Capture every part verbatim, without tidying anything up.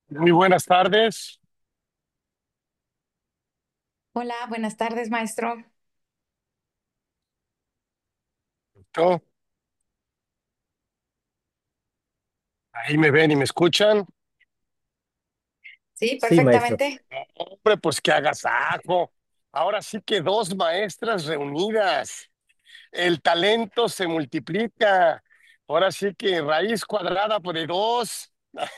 Muy buenas tardes. Hola, buenas tardes, maestro. ¿No? Ahí me ven y me escuchan. Sí, Sí, maestro. perfectamente. Hombre, pues qué agasajo. Ahora sí que dos maestras reunidas. El talento se multiplica. Ahora sí que raíz cuadrada por de dos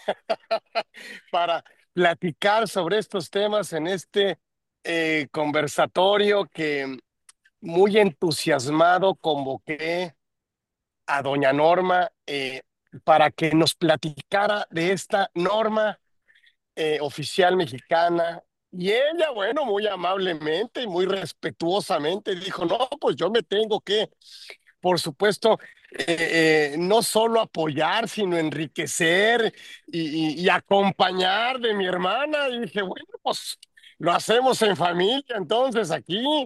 para platicar sobre estos temas en este eh, conversatorio que muy entusiasmado convoqué a doña Norma eh, para que nos platicara de esta norma eh, oficial mexicana. Y ella, bueno, muy amablemente y muy respetuosamente dijo, no, pues yo me tengo que, por supuesto, eh, eh, no solo apoyar, sino enriquecer y, y- y acompañar de mi hermana. Y dije, bueno, pues lo hacemos en familia, entonces aquí,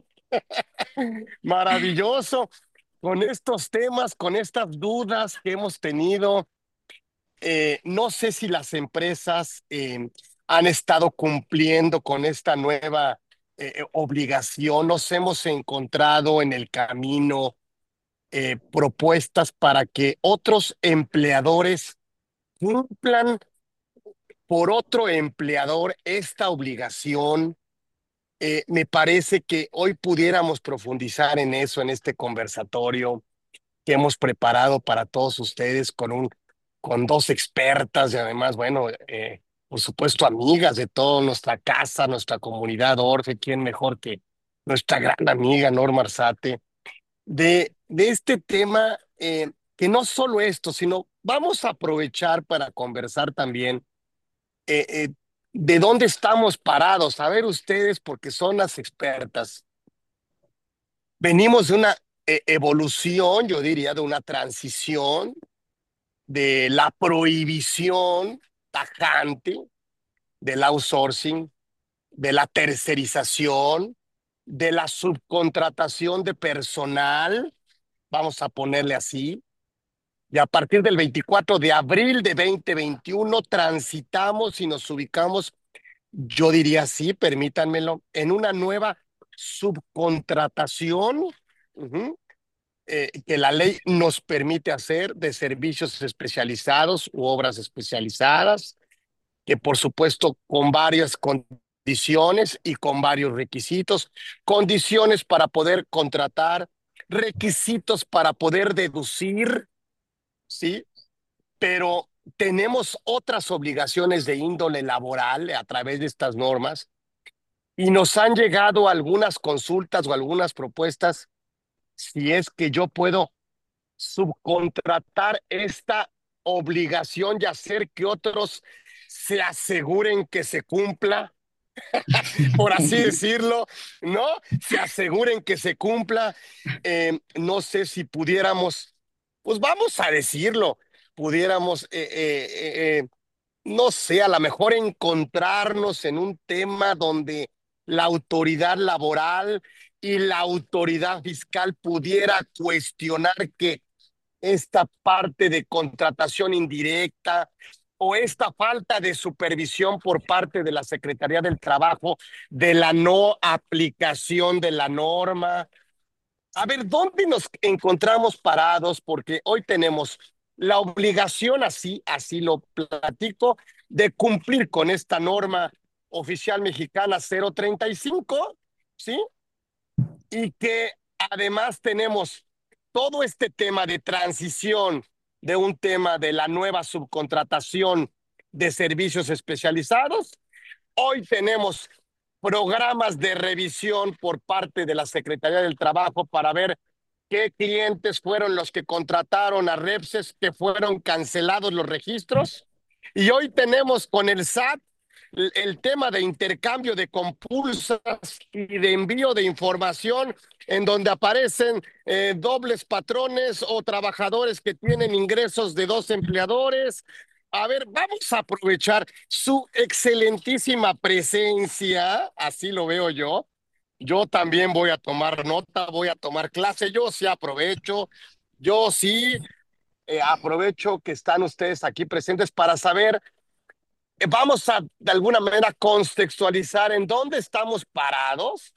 maravilloso, con estos temas, con estas dudas que hemos tenido. Eh, no sé si las empresas eh, han estado cumpliendo con esta nueva eh, eh, obligación. Nos hemos encontrado en el camino eh, propuestas para que otros empleadores cumplan por otro empleador esta obligación. Eh, me parece que hoy pudiéramos profundizar en eso, en este conversatorio que hemos preparado para todos ustedes con un, con dos expertas y además, bueno, eh, por supuesto, amigas de toda nuestra casa, nuestra comunidad Orfe, quién mejor que nuestra gran amiga Norma Arzate, de, de este tema, eh, que no solo esto, sino vamos a aprovechar para conversar también eh, eh, de dónde estamos parados. A ver ustedes, porque son las expertas. Venimos de una eh, evolución, yo diría, de una transición de la prohibición tajante del outsourcing, de la tercerización, de la subcontratación de personal, vamos a ponerle así. Y a partir del veinticuatro de abril de dos mil veintiuno transitamos y nos ubicamos, yo diría así, permítanmelo, en una nueva subcontratación. Ujú, eh, que la ley nos permite hacer de servicios especializados u obras especializadas, que por supuesto con varias condiciones y con varios requisitos, condiciones para poder contratar, requisitos para poder deducir, ¿sí? Pero tenemos otras obligaciones de índole laboral a través de estas normas y nos han llegado algunas consultas o algunas propuestas si es que yo puedo subcontratar esta obligación y hacer que otros se aseguren que se cumpla, por así decirlo, ¿no? Se aseguren que se cumpla. Eh, no sé si pudiéramos, pues vamos a decirlo, pudiéramos, eh, eh, eh, eh, no sé, a lo mejor encontrarnos en un tema donde la autoridad laboral y la autoridad fiscal pudiera cuestionar que esta parte de contratación indirecta o esta falta de supervisión por parte de la Secretaría del Trabajo de la no aplicación de la norma. A ver, ¿dónde nos encontramos parados? Porque hoy tenemos la obligación, así, así lo platico, de cumplir con esta norma oficial mexicana cero treinta y cinco, ¿sí? Y que además tenemos todo este tema de transición de un tema de la nueva subcontratación de servicios especializados. Hoy tenemos programas de revisión por parte de la Secretaría del Trabajo para ver qué clientes fueron los que contrataron a Repses, que fueron cancelados los registros. Y hoy tenemos con el S A T el, el tema de intercambio de compulsas y de envío de información en donde aparecen eh, dobles patrones o trabajadores que tienen ingresos de dos empleadores. A ver, vamos a aprovechar su excelentísima presencia, así lo veo yo. Yo también voy a tomar nota, voy a tomar clase, yo sí aprovecho, yo sí eh, aprovecho que están ustedes aquí presentes para saber eh, vamos a de alguna manera contextualizar en dónde estamos parados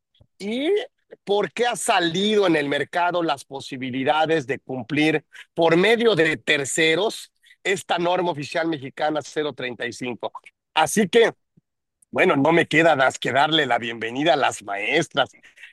y por qué ha salido en el mercado las posibilidades de cumplir por medio de terceros esta norma oficial mexicana cero treinta y cinco. Así que, bueno, no me queda más que darle la bienvenida a las maestras,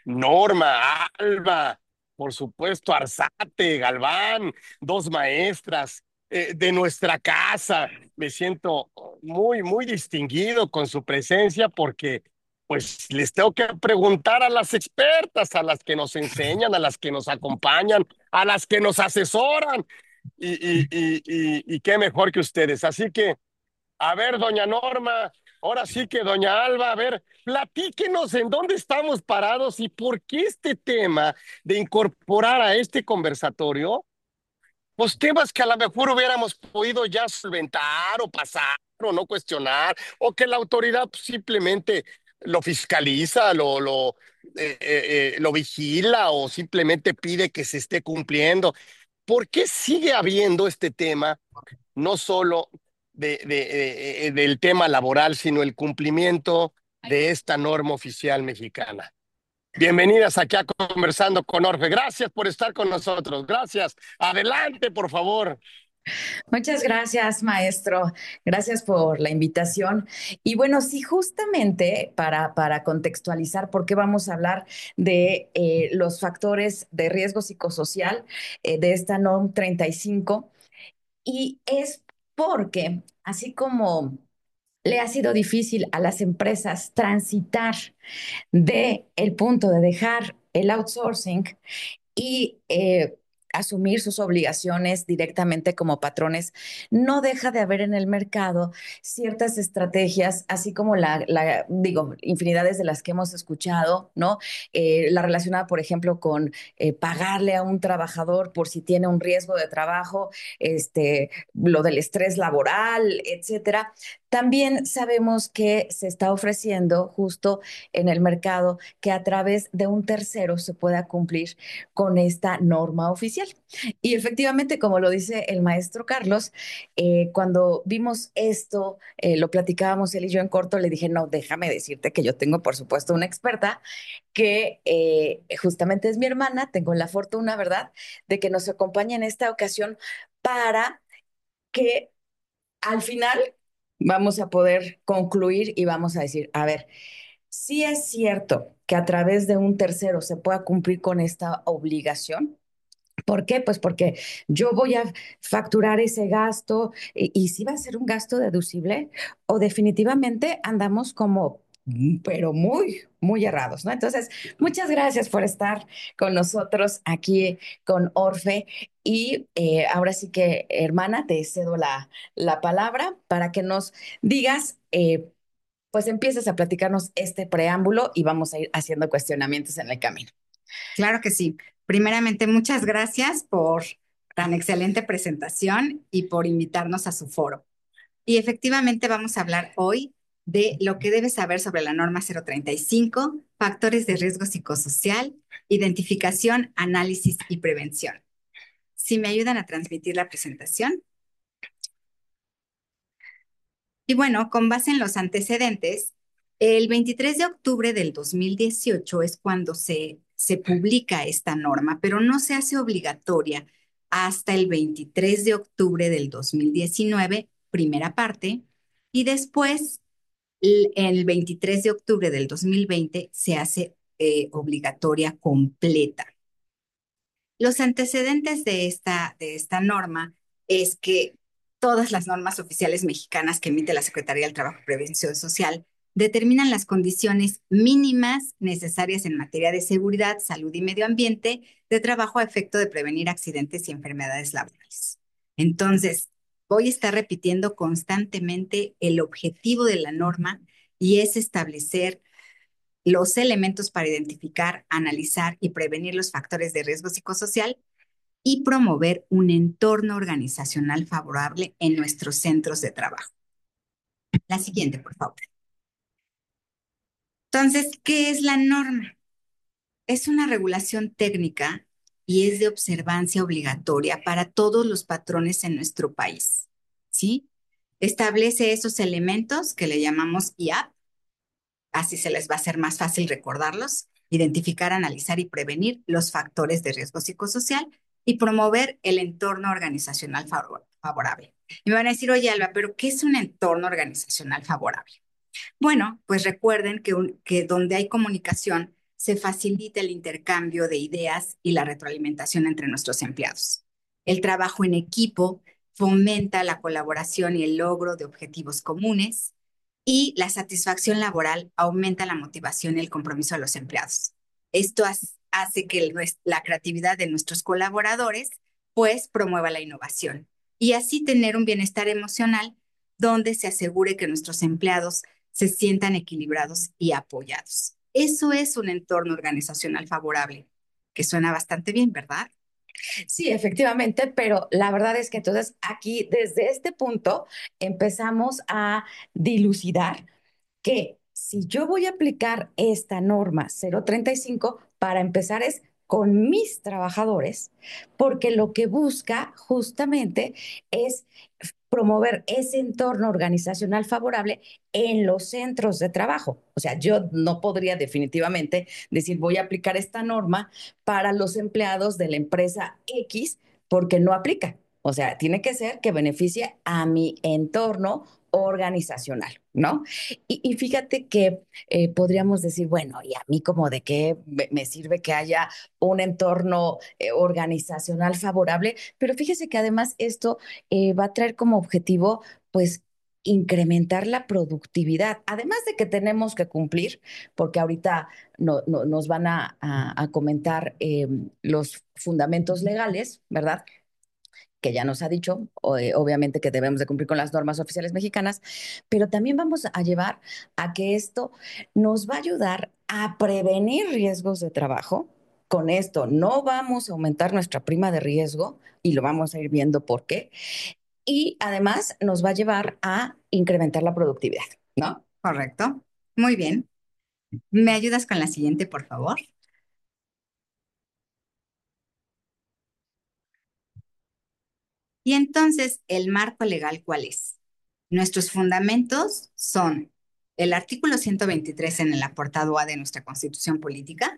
Norma, Alba, por supuesto, Arzate, Galván, dos maestras eh, de nuestra casa. Me siento muy, muy distinguido con su presencia porque, pues, les tengo que preguntar a las expertas, a las que nos enseñan, a las que nos acompañan, a las que nos asesoran. Y, y, y, y, y qué mejor que ustedes. Así que... A ver, doña Norma, ahora sí que doña Alba, a ver, platíquenos en dónde estamos parados y por qué este tema de incorporar a este conversatorio, pues temas que a lo mejor hubiéramos podido ya solventar o pasar o no cuestionar, o que la autoridad pues, simplemente lo fiscaliza, lo, lo, eh, eh, eh, lo vigila o simplemente pide que se esté cumpliendo. ¿Por qué sigue habiendo este tema? No solo de, de- eh, del tema laboral, sino el cumplimiento de esta norma oficial mexicana. Bienvenidas aquí a Conversando con Orfe. Gracias por estar con nosotros. Gracias. Adelante, por favor. Muchas gracias, maestro. Gracias por la invitación. Y bueno, sí, justamente para, para contextualizar por qué vamos a hablar de eh, los factores de riesgo psicosocial eh, de esta NOM treinta y cinco. Y es porque, así como le ha sido difícil a las empresas transitar de el punto de dejar el outsourcing y eh, asumir sus obligaciones directamente como patrones, no deja de haber en el mercado ciertas estrategias, así como la, la digo, infinidades de las que hemos escuchado, ¿no? Eh, la relacionada, por ejemplo, con eh, pagarle a un trabajador por si tiene un riesgo de trabajo, este, lo del estrés laboral, etcétera. También sabemos que se está ofreciendo justo en el mercado que a través de un tercero se pueda cumplir con esta norma oficial. Y efectivamente, como lo dice el maestro Carlos, eh, cuando vimos esto, eh, lo platicábamos él y yo en corto, le dije, no, déjame decirte que yo tengo, por supuesto, una experta que eh, justamente es mi hermana, tengo la fortuna, ¿verdad?, de que nos acompañe en esta ocasión para que al final vamos a poder concluir y vamos a decir, a ver, sí es cierto que a través de un tercero se pueda cumplir con esta obligación. ¿Por qué? Pues porque yo voy a facturar ese gasto y, y si va a ser un gasto deducible o definitivamente andamos como, mm, pero muy, muy errados, ¿no? Entonces, muchas gracias por estar con nosotros aquí con Orfe y eh, ahora sí que, hermana, te cedo la, la palabra para que nos digas, eh, pues empieces a platicarnos este preámbulo y vamos a ir haciendo cuestionamientos en el camino. Claro que sí. Primeramente, muchas gracias por tan excelente presentación y por invitarnos a su foro. Y efectivamente vamos a hablar hoy de lo que debes saber sobre la norma cero treinta y cinco, factores de riesgo psicosocial, identificación, análisis y prevención. Si me ayudan a transmitir la presentación. Y bueno, con base en los antecedentes, el veintitrés de octubre del dos mil dieciocho es cuando se, se publica esta norma, pero no se hace obligatoria hasta el veintitrés de octubre del dos mil diecinueve, primera parte, y después, l- el veintitrés de octubre del dos mil veinte, se hace eh, obligatoria completa. Los antecedentes de esta, de esta norma es que todas las normas oficiales mexicanas que emite la Secretaría del Trabajo y Prevención Social determinan las condiciones mínimas necesarias en materia de seguridad, salud y medio ambiente de trabajo a efecto de prevenir accidentes y enfermedades laborales. Entonces, voy a estar repitiendo constantemente el objetivo de la norma y es establecer los elementos para identificar, analizar y prevenir los factores de riesgo psicosocial y promover un entorno organizacional favorable en nuestros centros de trabajo. La siguiente, por favor. Entonces, ¿qué es la norma? Es una regulación técnica y es de observancia obligatoria para todos los patrones en nuestro país, ¿sí? Establece esos elementos que le llamamos I A P, así se les va a hacer más fácil recordarlos, identificar, analizar y prevenir los factores de riesgo psicosocial y promover el entorno organizacional favor- favorable. Y me van a decir, oye, Alba, pero ¿qué es un entorno organizacional favorable? Bueno, pues recuerden que, un- que donde hay comunicación se facilita el intercambio de ideas y la retroalimentación entre nuestros empleados. El trabajo en equipo fomenta la colaboración y el logro de objetivos comunes, y la satisfacción laboral aumenta la motivación y el compromiso de los empleados. Esto has- hace que el nues- la creatividad de nuestros colaboradores pues promueva la innovación y así tener un bienestar emocional donde se asegure que nuestros empleados se sientan equilibrados y apoyados. Eso es un entorno organizacional favorable, que suena bastante bien, ¿verdad? Sí, efectivamente, pero la verdad es que entonces aquí, desde este punto, empezamos a dilucidar que si yo voy a aplicar esta norma cero treinta y cinco, para empezar es con mis trabajadores, porque lo que busca justamente es promover ese entorno organizacional favorable en los centros de trabajo. O sea, yo no podría definitivamente decir voy a aplicar esta norma para los empleados de la empresa X porque no aplica. O sea, tiene que ser que beneficie a mi entorno organizacional, ¿no? Y, y fíjate que eh, podríamos decir, bueno, ¿y a mí como de qué me, me sirve que haya un entorno eh, organizacional favorable? Pero fíjese que además esto eh, va a traer como objetivo, pues, incrementar la productividad, además de que tenemos que cumplir, porque ahorita no, no- nos van a, a- a comentar eh, los fundamentos legales, ¿verdad? Que ya nos ha dicho, o, eh, obviamente que debemos de cumplir con las normas oficiales mexicanas, pero también vamos a llevar a que esto nos va a ayudar a prevenir riesgos de trabajo. Con esto no vamos a aumentar nuestra prima de riesgo y lo vamos a ir viendo por qué. Y además nos va a llevar a incrementar la productividad, ¿no? Correcto. Muy bien. ¿Me ayudas con la siguiente, por favor? Y entonces, ¿el marco legal cuál es? Nuestros fundamentos son el artículo ciento veintitrés en el apartado A de nuestra Constitución Política,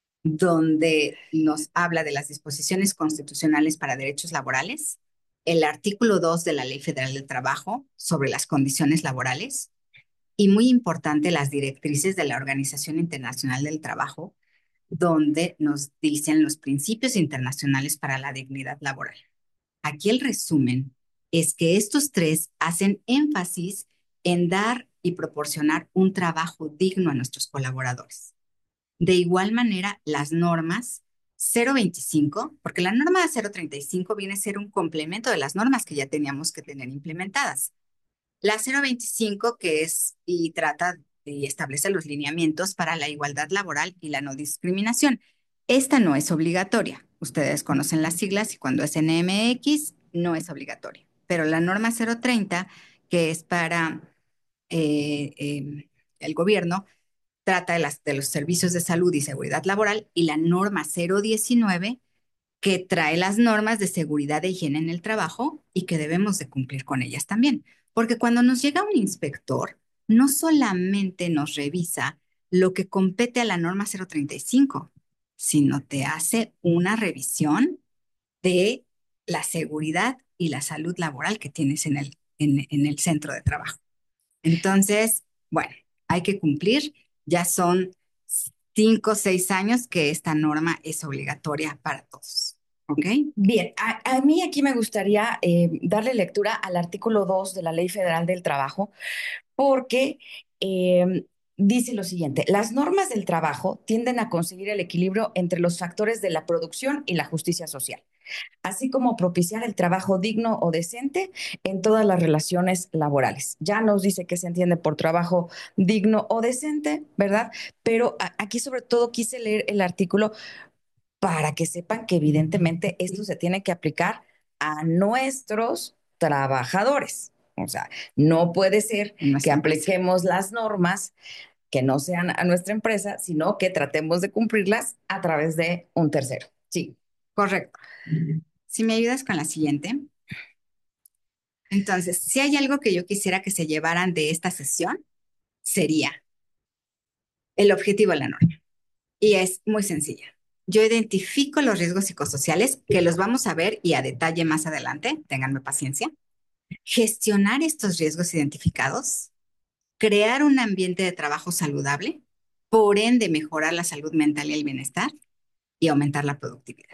donde nos habla de las disposiciones constitucionales para derechos laborales, el artículo dos de la Ley Federal del Trabajo sobre las condiciones laborales y, muy importante, las directrices de la Organización Internacional del Trabajo, donde nos dicen los principios internacionales para la dignidad laboral. Aquí el resumen es que estos tres hacen énfasis en dar y proporcionar un trabajo digno a nuestros colaboradores. De igual manera, las normas cero veinticinco, porque la norma cero treinta y cinco viene a ser un complemento de las normas que ya teníamos que tener implementadas. La cero veinticinco, que es y trata y establece los lineamientos para la igualdad laboral y la no discriminación. Esta no es obligatoria. Ustedes conocen las siglas y cuando es N M X no es obligatoria. Pero la norma cero treinta, que es para eh, eh, el gobierno, trata de, las, de los servicios de salud y seguridad laboral, y la norma cero diecinueve, que trae las normas de seguridad e higiene en el trabajo y que debemos de cumplir con ellas también. Porque cuando nos llega un inspector, no solamente nos revisa lo que compete a la norma cero treinta y cinco, sino te hace una revisión de la seguridad y la salud laboral que tienes en el, en, en el centro de trabajo. Entonces, bueno, hay que cumplir. Ya son cinco o seis años que esta norma es obligatoria para todos. ¿Ok? Bien, a, a mí aquí me gustaría eh, darle lectura al artículo dos de la Ley Federal del Trabajo, porque eh, dice lo siguiente: las normas del trabajo tienden a conseguir el equilibrio entre los factores de la producción y la justicia social, así como propiciar el trabajo digno o decente en todas las relaciones laborales. Ya nos dice qué se entiende por trabajo digno o decente, ¿verdad? Pero a- aquí sobre todo quise leer el artículo para que sepan que evidentemente esto se tiene que aplicar a nuestros trabajadores. O sea, no puede ser En que nuestra empresa. apliquemos las normas que no sean a nuestra empresa, sino que tratemos de cumplirlas a través de un tercero. Sí. Correcto. Si me ayudas con la siguiente. Entonces, si hay algo que yo quisiera que se llevaran de esta sesión, sería el objetivo de la norma. Y es muy sencilla. Yo identifico los riesgos psicosociales, que los vamos a ver y a detalle más adelante, ténganme paciencia. Gestionar estos riesgos identificados, crear un ambiente de trabajo saludable, por ende mejorar la salud mental y el bienestar y aumentar la productividad.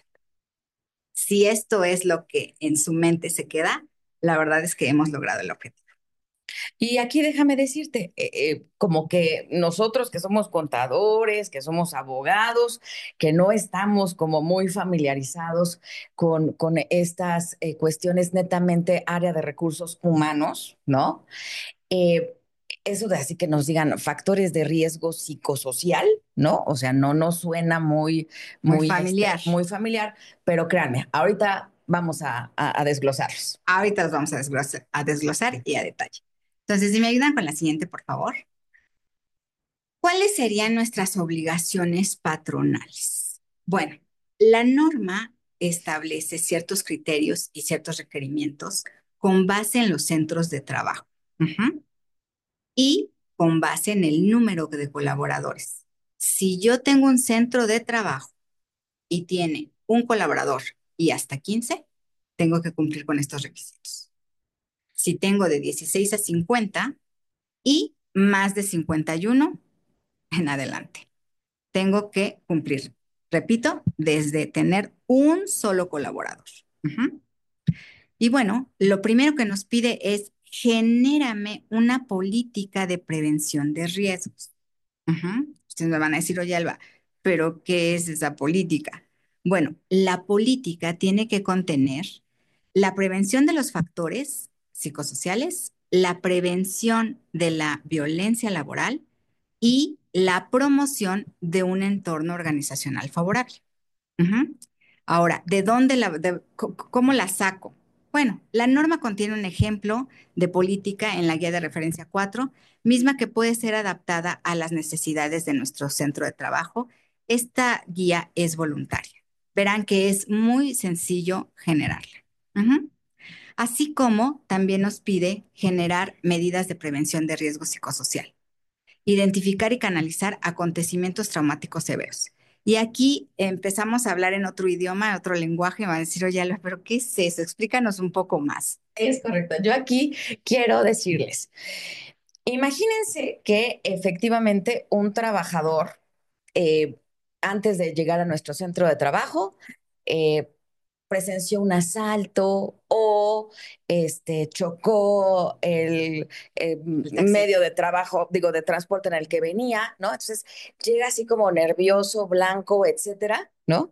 Si esto es lo que en su mente se queda, la verdad es que hemos logrado el objetivo. Y aquí déjame decirte, eh, eh, como que nosotros que somos contadores, que somos abogados, que no estamos como muy familiarizados con, con estas eh, cuestiones netamente área de recursos humanos, ¿no? Eh, Eso de así que nos digan factores de riesgo psicosocial, ¿no? O sea, no nos suena muy, Muy muy, este, familiar. muy familiar, pero créanme, ahorita vamos a, a, a desglosarlos. Ahorita los vamos a desglosar, a desglosar y a detalle. Entonces, si me ayudan con la siguiente, por favor. ¿Cuáles serían nuestras obligaciones patronales? Bueno, la norma establece ciertos criterios y ciertos requerimientos con base en los centros de trabajo. Ujú. Y con base en el número de colaboradores. Si yo tengo un centro de trabajo y tiene un colaborador y hasta quince, tengo que cumplir con estos requisitos. Si tengo de dieciséis a cincuenta y más de cincuenta y uno en adelante, tengo que cumplir. Repito, desde tener un solo colaborador. Uh-huh. Y bueno, lo primero que nos pide es genérame una política de prevención de riesgos. Uh-huh. Ustedes me van a decir, oye, Alba, ¿pero qué es esa política? Bueno, la política tiene que contener la prevención de los factores psicosociales, la prevención de la violencia laboral y la promoción de un entorno organizacional favorable. Uh-huh. Ahora, ¿de dónde la, de, cómo la saco? Bueno, la norma contiene un ejemplo de política en la guía de referencia cuatro, misma que puede ser adaptada a las necesidades de nuestro centro de trabajo. Esta guía es voluntaria. Verán que es muy sencillo generarla. Uh-huh. Así como también nos pide generar medidas de prevención de riesgo psicosocial, identificar y canalizar acontecimientos traumáticos severos. Y aquí empezamos a hablar en otro idioma, otro lenguaje, y van a decir, oye, Alba, ¿pero qué es eso? Explícanos un poco más. Es correcto. Yo aquí quiero decirles, imagínense que efectivamente un trabajador, eh, antes de llegar a nuestro centro de trabajo, eh, presenció un asalto o este, chocó el eh, El medio de trabajo, digo, de transporte en el que venía, ¿no? Entonces llega así como nervioso, blanco, etcétera, ¿no?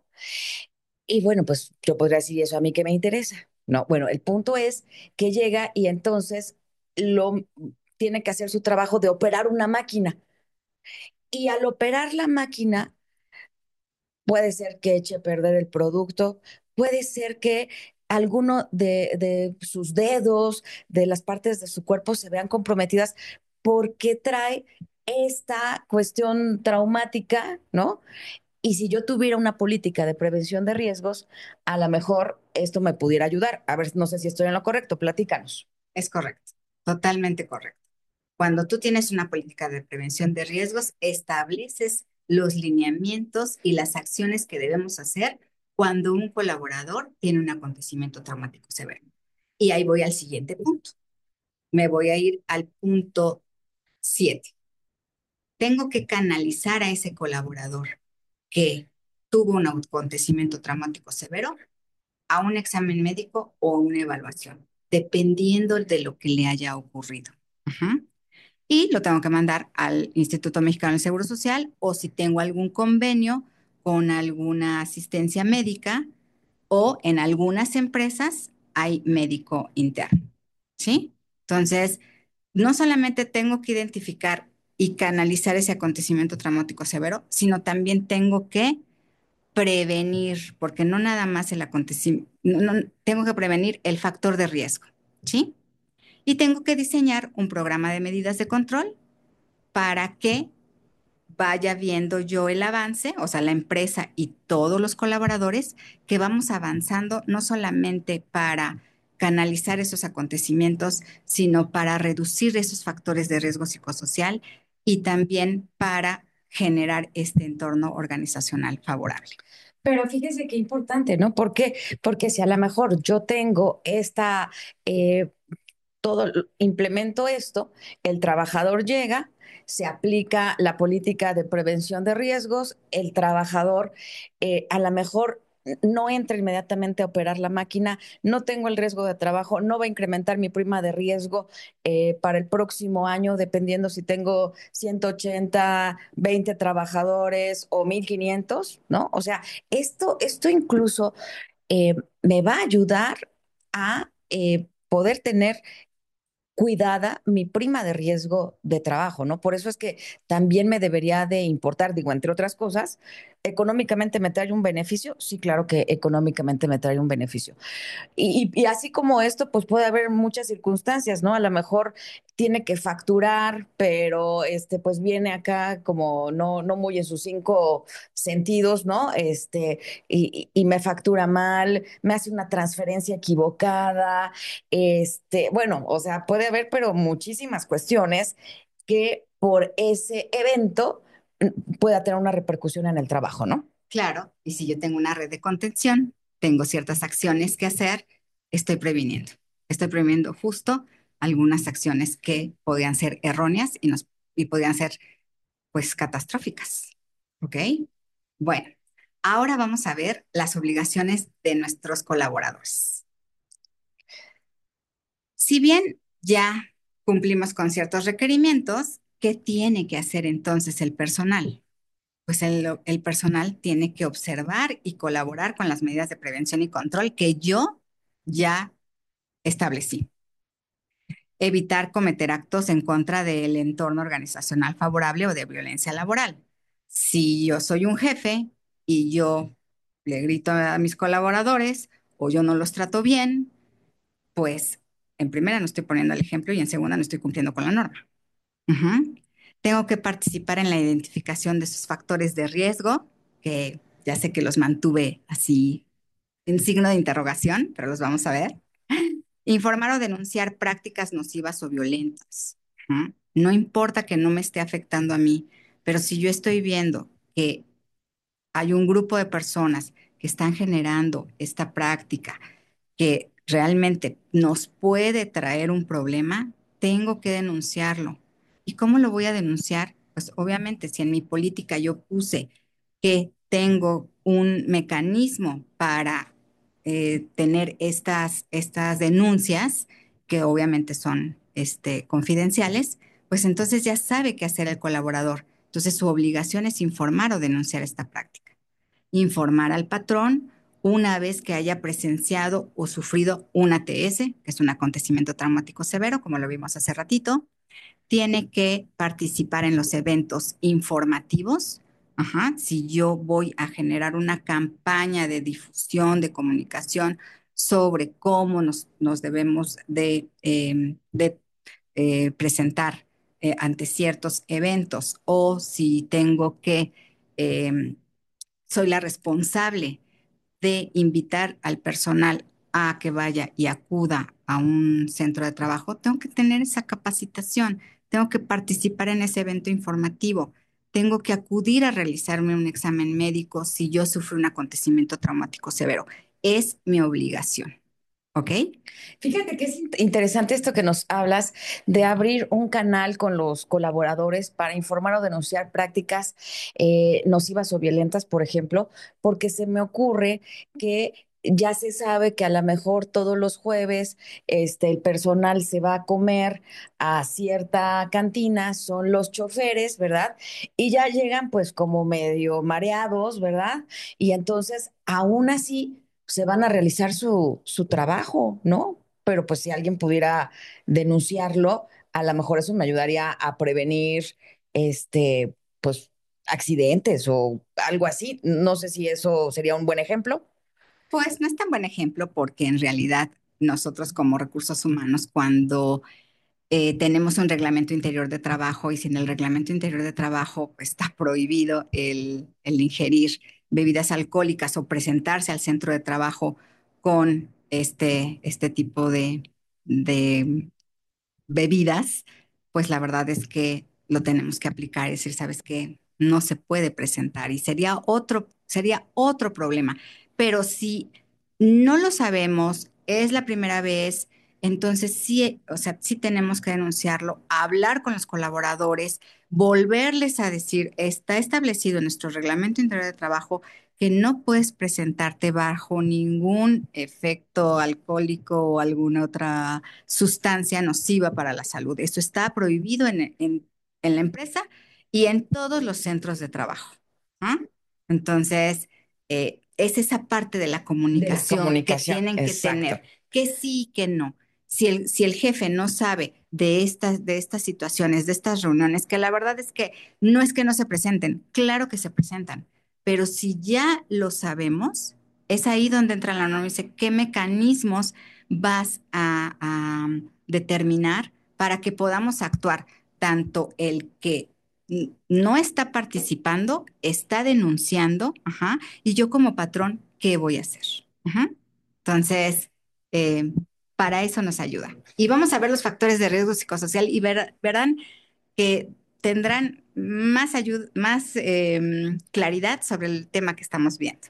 Y bueno, pues yo podría decir, ¿y eso a mí qué me interesa? No, bueno, el punto es que llega y entonces lo tiene que hacer su trabajo de operar una máquina. Y al operar la máquina, puede ser que eche a perder el producto, puede ser que alguno de, de sus dedos, de las partes de su cuerpo se vean comprometidas porque trae esta cuestión traumática, ¿no? Y si yo tuviera una política de prevención de riesgos, a lo mejor esto me pudiera ayudar. A ver, no sé si estoy en lo correcto, platícanos. Es correcto, totalmente correcto. Cuando tú tienes una política de prevención de riesgos, estableces los lineamientos y las acciones que debemos hacer cuando un colaborador tiene un acontecimiento traumático severo. Y ahí voy al siguiente punto. Me voy a ir al punto siete. Tengo que canalizar a ese colaborador que tuvo un acontecimiento traumático severo a un examen médico o una evaluación, dependiendo de lo que le haya ocurrido. Uh-huh. Y lo tengo que mandar al Instituto Mexicano del Seguro Social o si tengo algún convenio con alguna asistencia médica o en algunas empresas hay médico interno, ¿sí? Entonces, no solamente tengo que identificar y canalizar ese acontecimiento traumático severo, sino también tengo que prevenir, porque no nada más el acontecimiento, no, no, tengo que prevenir el factor de riesgo, ¿sí? Y tengo que diseñar un programa de medidas de control para que vaya viendo yo el avance, o sea, la empresa y todos los colaboradores, que vamos avanzando no solamente para canalizar esos acontecimientos, sino para reducir esos factores de riesgo psicosocial y también para generar este entorno organizacional favorable. Pero fíjese qué importante, ¿no? ¿Por qué? Porque si a lo mejor yo tengo esta, eh, todo, implemento esto, el trabajador llega, se aplica la política de prevención de riesgos, el trabajador eh, a lo mejor no entra inmediatamente a operar la máquina, no tengo el riesgo de trabajo, no va a incrementar mi prima de riesgo eh, para el próximo año, dependiendo si tengo ciento ochenta, veinte trabajadores o mil quinientos, ¿no? O sea, esto, esto incluso eh, me va a ayudar a eh, poder tener cuidada mi prima de riesgo de trabajo, ¿no? Por eso es que también me debería de importar, digo, entre otras cosas, económicamente me trae un beneficio, sí, claro que económicamente me trae un beneficio. Y, y, y así como esto, pues puede haber muchas circunstancias, ¿no? A lo mejor tiene que facturar, pero este, pues viene acá como no, no muy en sus cinco sentidos, ¿no? Este, y, y me factura mal, me hace una transferencia equivocada, este, bueno, o sea, puede haber, pero muchísimas cuestiones que por ese evento mm, pueda tener una repercusión en el trabajo, ¿no? Claro, y si yo tengo una red de contención, tengo ciertas acciones que hacer, estoy previniendo. Estoy previniendo justo algunas acciones que podían ser erróneas y, nos, y podían ser, pues, catastróficas. ¿Ok? Bueno, ahora vamos a ver las obligaciones de nuestros colaboradores. Si bien ya cumplimos con ciertos requerimientos, ¿qué tiene que hacer entonces el personal? Pues el, el personal tiene que observar y colaborar con las medidas de prevención y control que yo ya establecí. Evitar cometer actos en contra del entorno organizacional favorable o de violencia laboral. Si yo soy un jefe y yo le grito a mis colaboradores o yo no los trato bien, pues en primera no estoy poniendo el ejemplo y en segunda no estoy cumpliendo con la norma. Ujú. Tengo que participar en la identificación de esos factores de riesgo, que ya sé que los mantuve así en signo de interrogación, pero los vamos a ver. Informar o denunciar prácticas nocivas o violentas. Ujú. No importa que no me esté afectando a mí, pero si yo estoy viendo que hay un grupo de personas que están generando esta práctica que realmente nos puede traer un problema, tengo que denunciarlo. ¿Y cómo lo voy a denunciar? Pues obviamente si en mi política yo puse que tengo un mecanismo para eh, tener estas, estas denuncias, que obviamente son este, confidenciales, pues entonces ya sabe qué hacer el colaborador. Entonces su obligación es informar o denunciar esta práctica. Informar al patrón una vez que haya presenciado o sufrido un A T S, que es un acontecimiento traumático severo, como lo vimos hace ratito. Tiene que participar en los eventos informativos. Ajá, si yo voy a generar una campaña de difusión, de comunicación sobre cómo nos, nos debemos de, eh, de eh, presentar eh, ante ciertos eventos, o si tengo que eh, soy la responsable de invitar al personal a que vaya y acuda a un centro de trabajo, tengo que tener esa capacitación, tengo que participar en ese evento informativo, tengo que acudir a realizarme un examen médico si yo sufro un acontecimiento traumático severo. Es mi obligación. ¿Ok? Fíjate que es in- interesante esto que nos hablas de abrir un canal con los colaboradores para informar o denunciar prácticas eh, nocivas o violentas, por ejemplo, porque se me ocurre que ya se sabe que a lo mejor todos los jueves este, el personal se va a comer a cierta cantina, son los choferes, ¿verdad? Y ya llegan pues como medio mareados, ¿verdad? Y entonces, aún así se van a realizar su, su trabajo, ¿no? Pero pues si alguien pudiera denunciarlo, a lo mejor eso me ayudaría a prevenir, este, pues, accidentes o algo así. No sé si eso sería un buen ejemplo. Pues no es tan buen ejemplo porque en realidad nosotros como recursos humanos, cuando eh, tenemos un reglamento interior de trabajo y si en el reglamento interior de trabajo pues, está prohibido el, el ingerir bebidas alcohólicas o presentarse al centro de trabajo con este, este tipo de, de bebidas, pues la verdad es que lo tenemos que aplicar y decir, ¿sabes qué? No se puede presentar y sería otro, sería otro problema. Pero si no lo sabemos, es la primera vez, entonces sí, o sea, sí tenemos que denunciarlo, hablar con los colaboradores, volverles a decir, está establecido en nuestro reglamento interior de trabajo que no puedes presentarte bajo ningún efecto alcohólico o alguna otra sustancia nociva para la salud. Esto está prohibido en, en- en la empresa y en todos los centros de trabajo. ¿Ah? Entonces, eh, es esa parte de la De la comunicación que comunicación, tienen que exacto. tener, que sí, que no. Si el, si el jefe no sabe de estas, de estas situaciones, de estas reuniones, que la verdad es que no es que no se presenten, claro que se presentan, pero si ya lo sabemos, es ahí donde entra la norma y dice, ¿qué mecanismos vas a, a determinar para que podamos actuar? Tanto el que n- no está participando, está denunciando, ajá, y yo como patrón, ¿qué voy a hacer? Ajá. Entonces, eh, para eso nos ayuda. Y vamos a ver los factores de riesgo psicosocial y ver- verán que tendrán más ayuda, más em, claridad sobre el tema que estamos viendo.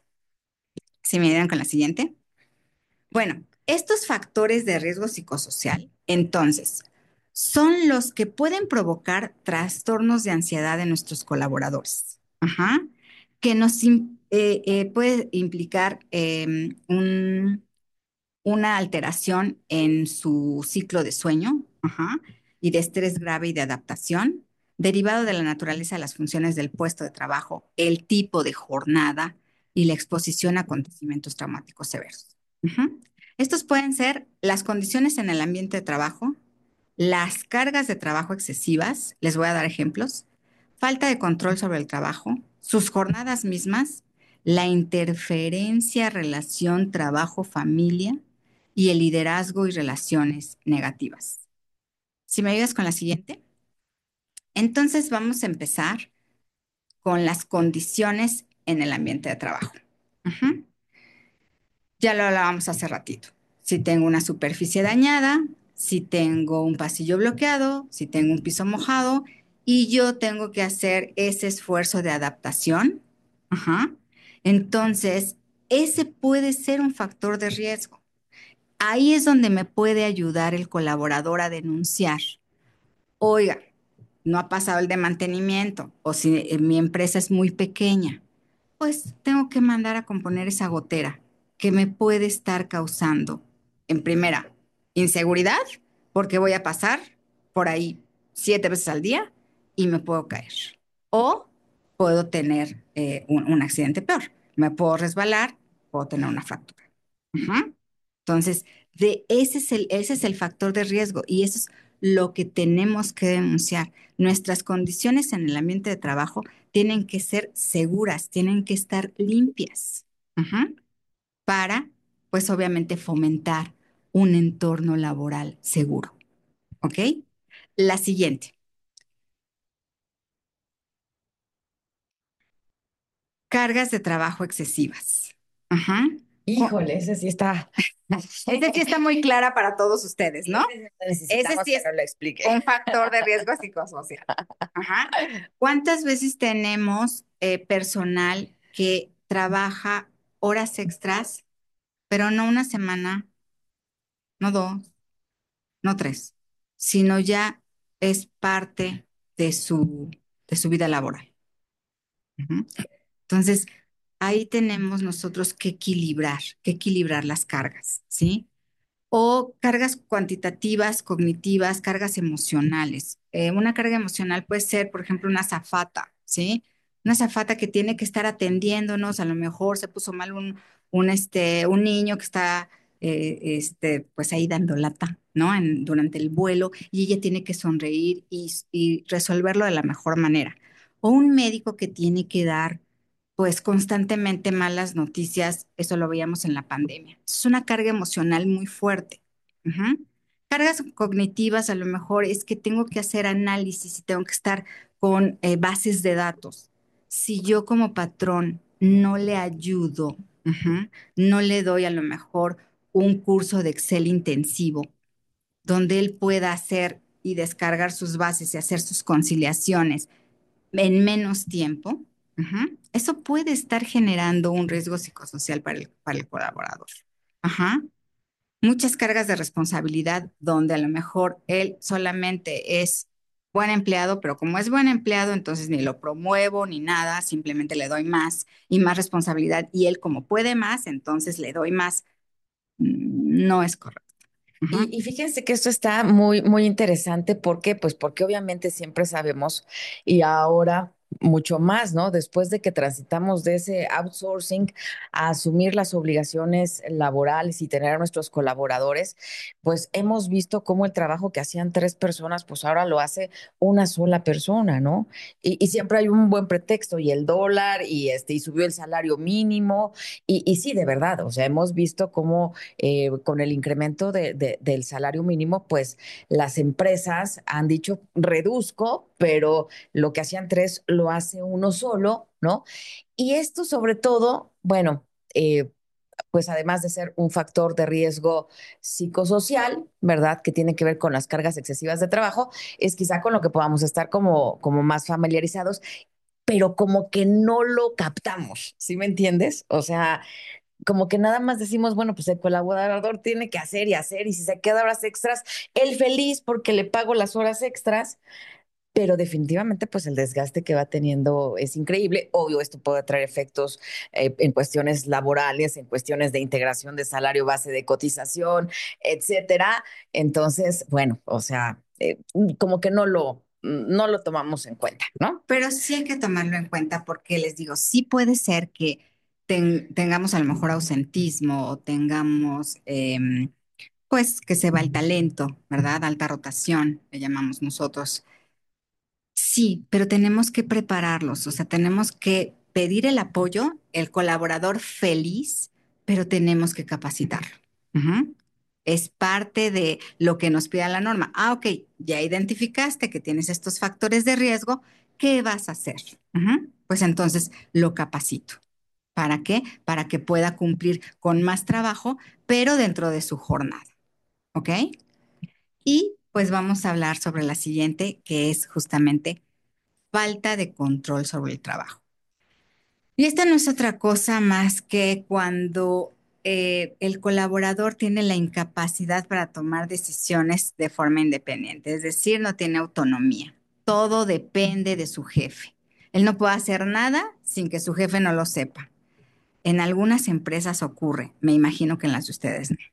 Si me ayudan con la siguiente. Bueno, estos factores de riesgo psicosocial, entonces, son los que pueden provocar trastornos de ansiedad en nuestros colaboradores. Ajá. Que nos im- eh, eh, puede implicar em, un una alteración en su ciclo de sueño, ajá, y de estrés grave y de adaptación, derivado de la naturaleza de las funciones del puesto de trabajo, el tipo de jornada y la exposición a acontecimientos traumáticos severos. Ujú. Estos pueden ser las condiciones en el ambiente de trabajo, las cargas de trabajo excesivas, les voy a dar ejemplos, falta de control sobre el trabajo, sus jornadas mismas, la interferencia, relación, trabajo, familia y el liderazgo y relaciones negativas. Si me ayudas con la siguiente, entonces vamos a empezar con las condiciones en el ambiente de trabajo. Ujú. Ya lo hablábamos hace ratito. Si tengo una superficie dañada, si tengo un pasillo bloqueado, si tengo un piso mojado y yo tengo que hacer ese esfuerzo de adaptación, ajá, entonces ese puede ser un factor de riesgo. Ahí es donde me puede ayudar el colaborador a denunciar. Oiga, no ha pasado el de mantenimiento o si eh, mi empresa es muy pequeña, pues tengo que mandar a componer esa gotera que me puede estar causando, en primera, inseguridad, porque voy a pasar por ahí siete veces al día y me puedo caer. O puedo tener eh, un, un accidente peor. Me puedo resbalar, puedo tener una fractura. Ujú. Entonces, de ese es el, ese es el factor de riesgo y eso es lo que tenemos que denunciar. Nuestras condiciones en el ambiente de trabajo tienen que ser seguras, tienen que estar limpias, ujú, para, pues obviamente, fomentar un entorno laboral seguro. ¿Ok? La siguiente, cargas de trabajo excesivas. Ajá. Co- Híjole, ese sí está. Ese sí está muy clara para todos ustedes, ¿no? Ese sí Ese necesitamos sí que es nos lo explique. un factor de riesgo psicosocial. Ajá. ¿Cuántas veces tenemos eh, personal que trabaja horas extras, pero no una semana, no dos, no tres, sino ya es parte de su, de su vida laboral? Ujú. Entonces, ahí tenemos nosotros que equilibrar, que equilibrar las cargas, ¿sí? O cargas cuantitativas, cognitivas, cargas emocionales. Eh, una carga emocional puede ser, por ejemplo, una azafata, ¿sí? Una azafata que tiene que estar atendiéndonos, a lo mejor se puso mal un, un, este, un niño que está, eh, este, pues ahí dando lata, ¿no? En- durante el vuelo y ella tiene que sonreír y, y resolverlo de la mejor manera. O un médico que tiene que dar pues constantemente malas noticias, eso lo veíamos en la pandemia. Es una carga emocional muy fuerte. Ujú. Cargas cognitivas, a lo mejor es que tengo que hacer análisis y tengo que estar con eh, bases de datos. Si yo como patrón no le ayudo, ujú, no le doy a lo mejor un curso de Excel intensivo donde él pueda hacer y descargar sus bases y hacer sus conciliaciones en menos tiempo, ujú, eso puede estar generando un riesgo psicosocial para el, para el colaborador. Ajá. Muchas cargas de responsabilidad donde a lo mejor él solamente es buen empleado, pero como es buen empleado, entonces ni lo promuevo ni nada, simplemente le doy más y más responsabilidad y él como puede más, entonces le doy más. Mm, No es correcto. Ajá. Y, y fíjense que esto está muy, muy interesante. ¿Por qué? Pues porque obviamente siempre sabemos y ahora mucho más, ¿no? Después de que transitamos de ese outsourcing a asumir las obligaciones laborales y tener a nuestros colaboradores, pues hemos visto cómo el trabajo que hacían tres personas, pues ahora lo hace una sola persona, ¿no? Y, y siempre hay un buen pretexto y el dólar y este y subió el salario mínimo y, y sí, de verdad, o sea, hemos visto cómo eh, con el incremento de, de- del salario mínimo, pues las empresas han dicho reduzco, pero lo que hacían tres lo hace uno solo, ¿no? Y esto sobre todo, bueno, eh, pues además de ser un factor de riesgo psicosocial, ¿verdad? Que tiene que ver con las cargas excesivas de trabajo, es quizá con lo que podamos estar como, como más familiarizados, pero como que no lo captamos, ¿sí me entiendes? O sea, como que nada más decimos, bueno, pues el colaborador tiene que hacer y hacer, y si se queda horas extras, él feliz porque le pago las horas extras, pero definitivamente pues el desgaste que va teniendo es increíble. Obvio, esto puede traer efectos eh, en cuestiones laborales, en cuestiones de integración de salario, base de cotización, etcétera. Entonces, bueno, o sea, eh, como que no lo, no lo tomamos en cuenta, ¿no? Pero sí hay que tomarlo en cuenta porque les digo, sí puede ser que ten- tengamos a lo mejor ausentismo o tengamos, em, pues, que se va el talento, ¿verdad? Alta rotación, le llamamos nosotros. Sí, pero tenemos que prepararlos, o sea, tenemos que pedir el apoyo, el colaborador feliz, pero tenemos que capacitarlo. Ujú. Es parte de lo que nos pide la norma. Ah, ok, ya identificaste que tienes estos factores de riesgo, ¿qué vas a hacer? Ujú. Pues entonces lo capacito. ¿Para qué? Para que pueda cumplir con más trabajo, pero dentro de su jornada. ¿Ok? Y pues vamos a hablar sobre la siguiente, que es justamente falta de control sobre el trabajo. Y esta no es otra cosa más que cuando eh, el colaborador tiene la incapacidad para tomar decisiones de forma independiente, es decir, no tiene autonomía. Todo depende de su jefe. Él no puede hacer nada sin que su jefe no lo sepa. En algunas empresas ocurre, me imagino que en las de ustedes no.